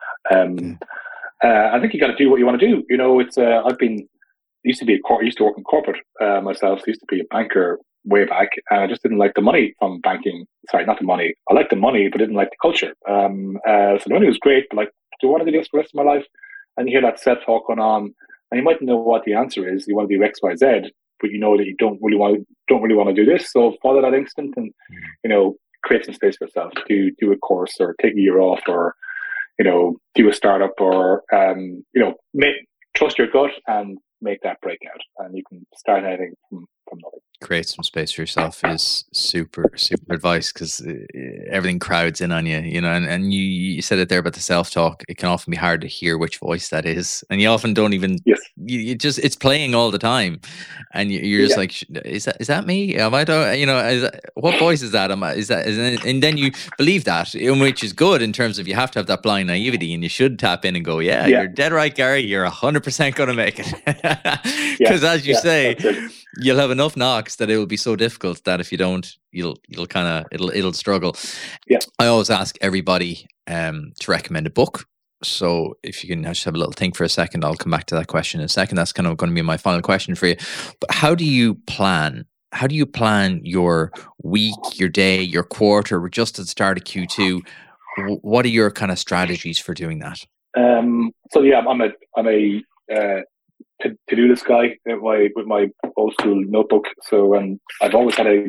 I think you got to do what you want to do. It's used to work in corporate myself. Used to be a banker way back, and I just didn't like the money from banking. Sorry, not the money. I liked the money, but didn't like the culture. So the money was great, but do I want to do this for the rest of my life? And you hear that self-talk going on, and you might know what the answer is. You want to do X, Y, Z, but you know that you don't really want to do this. So follow that instinct, and create some space for yourself. Do a course, or take a year off, or do a startup, or trust your gut and make that breakout, and you can start anything from nothing. Create some space for yourself is super advice, because everything crowds in on you, and you said it there about the self-talk. It can often be hard to hear which voice that is, and you often don't even, it's playing all the time, and you're just like, is that me? Am I, what voice is that? And then you believe that, which is good in terms of you have to have that blind naivety, and you should tap in and go, you're dead right, Gary, you're 100% going to make it. Because as you say, you'll have enough knocks that it will be so difficult that if you don't, you'll struggle. I always ask everybody to recommend a book. So if you can just have a little think for a second, I'll come back to that question in a second. That's kind of going to be my final question for you. But how do you plan your week, your day, your quarter? We're just at the start of Q2. What are your kind of strategies for doing that? I'm a to-do list guy with my old school notebook. So I've always had a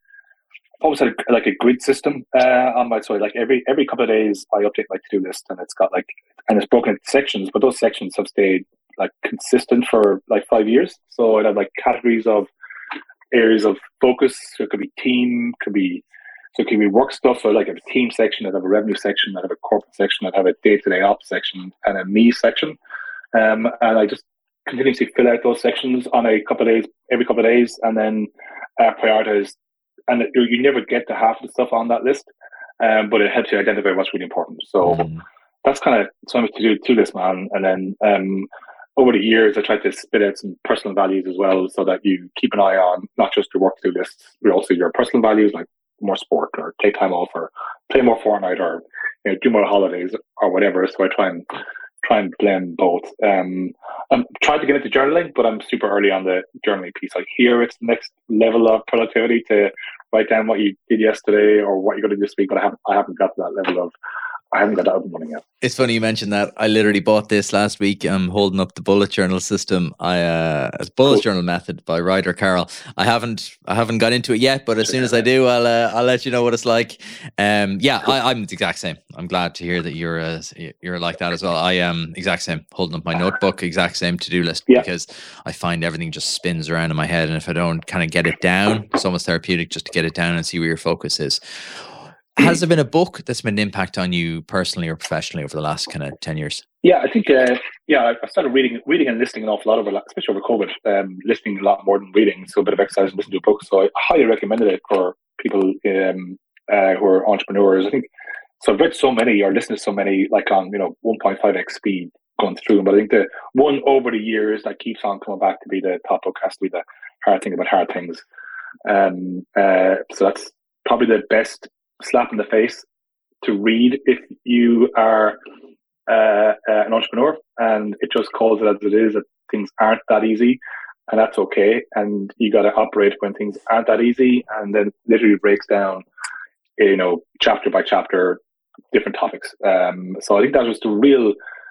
grid system on my, so every couple of days I update my to-do list, and it's broken into sections, but those sections have stayed consistent for 5 years. So I'd have categories of areas of focus. So it could be team, it could be work stuff. So I have a team section, I'd have a revenue section, I'd have a corporate section, I'd have a day-to-day ops section, and a me section. And I just continuously fill out those sections on every couple of days, and then prioritize. And you never get to half the stuff on that list, but it helps you identify what's really important. So that's kind of something to do to this, man. And then over the years, I tried to spit out some personal values as well, so that you keep an eye on not just your work to do lists, but also your personal values, like more sport, or take time off, or play more Fortnite, or do more holidays, or whatever. So I try and blend both. I'm trying to get into journaling, but I'm super early on the journaling piece. Here it's the next level of productivity to write down what you did yesterday or what you're going to do this week, but I haven't got to that level I haven't got that up and running yet. It's funny you mentioned that. I literally bought this last week. I'm holding up the bullet journal system. Bullet journal method by Ryder Carroll. I haven't got into it yet, but as soon as I do, I'll let you know what it's like. I'm the exact same. I'm glad to hear that you're like that as well. I am exact same. Holding up my notebook, exact same to-do list, because I find everything just spins around in my head, and if I don't kind of get it down, it's almost therapeutic just to get it down and see where your focus is. Has there been a book that's made an impact on you personally or professionally over the last kind of 10 years? Yeah, I think, I started reading and listening an awful lot especially over COVID, listening a lot more than reading. So a bit of exercise and listening to a book. So I highly recommended it for people who are entrepreneurs. I think, so I've read so many or listened to so many, like on, 1.5x speed going through them. But I think the one over the years that keeps on coming back to be the top book has to be The Hard Thing About Hard Things. So that's probably the best slap in the face to read if you are an entrepreneur, and it just calls it as it is, that things aren't that easy, and that's okay, and you got to operate when things aren't that easy, and then literally breaks down chapter by chapter different topics. So I think that was the real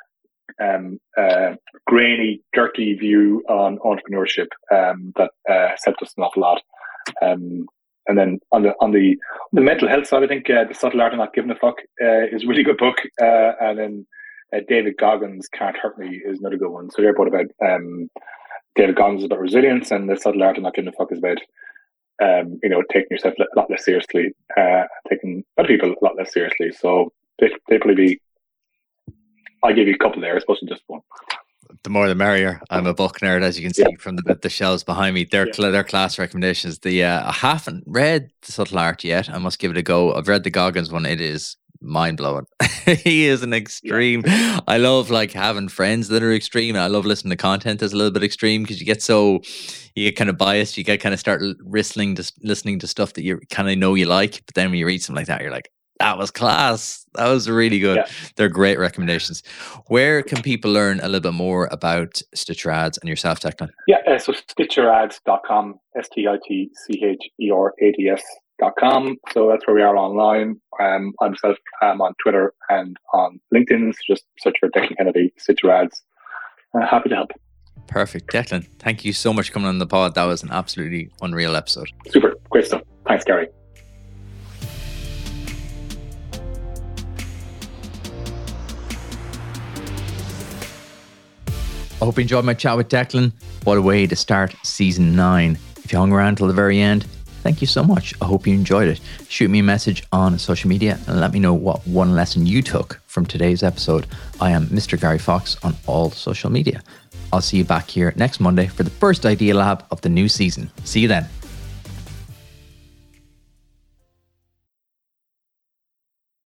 grainy, dirty view on entrepreneurship that helped us an awful lot. And then on the mental health side, I think The Subtle Art of Not Giving a Fuck is a really good book. And then David Goggins' Can't Hurt Me is another good one. So they're both about David Goggins is about resilience, and The Subtle Art of Not Giving a Fuck is about taking yourself a lot less seriously, taking other people a lot less seriously. So they probably be. I'll give you a couple there, as opposed to just one. The more the merrier. I'm a book nerd, as you can see from the shelves behind me. They're class recommendations. I haven't read The Subtle Art yet. I must give it a go. I've read the Goggins one. It is mind blowing. He is an extreme. I love having friends that are extreme. I love listening to content that's a little bit extreme, because you get kind of biased. You get kind of start listening to stuff that you kind of know you like, but then when you read something like that, you're like, that was class. That was really good. Yeah. They're great recommendations. Where can people learn a little bit more about Stitcher Ads and yourself, Declan? Yeah, so stitcherads.com, STITCHERADS.com. So that's where we are online. I'm on Twitter and on LinkedIn. So just search for Declan Kennedy, Stitcher Ads. Happy to help. Perfect. Declan, thank you so much for coming on the pod. That was an absolutely unreal episode. Super. Great stuff. Thanks, Gary. I hope you enjoyed my chat with Declan. What a way to start season 9. If you hung around till the very end, thank you so much. I hope you enjoyed it. Shoot me a message on social media and let me know what one lesson you took from today's episode. I am Mr. Gary Fox on all social media. I'll see you back here next Monday for the first Idea Lab of the new season. See you then.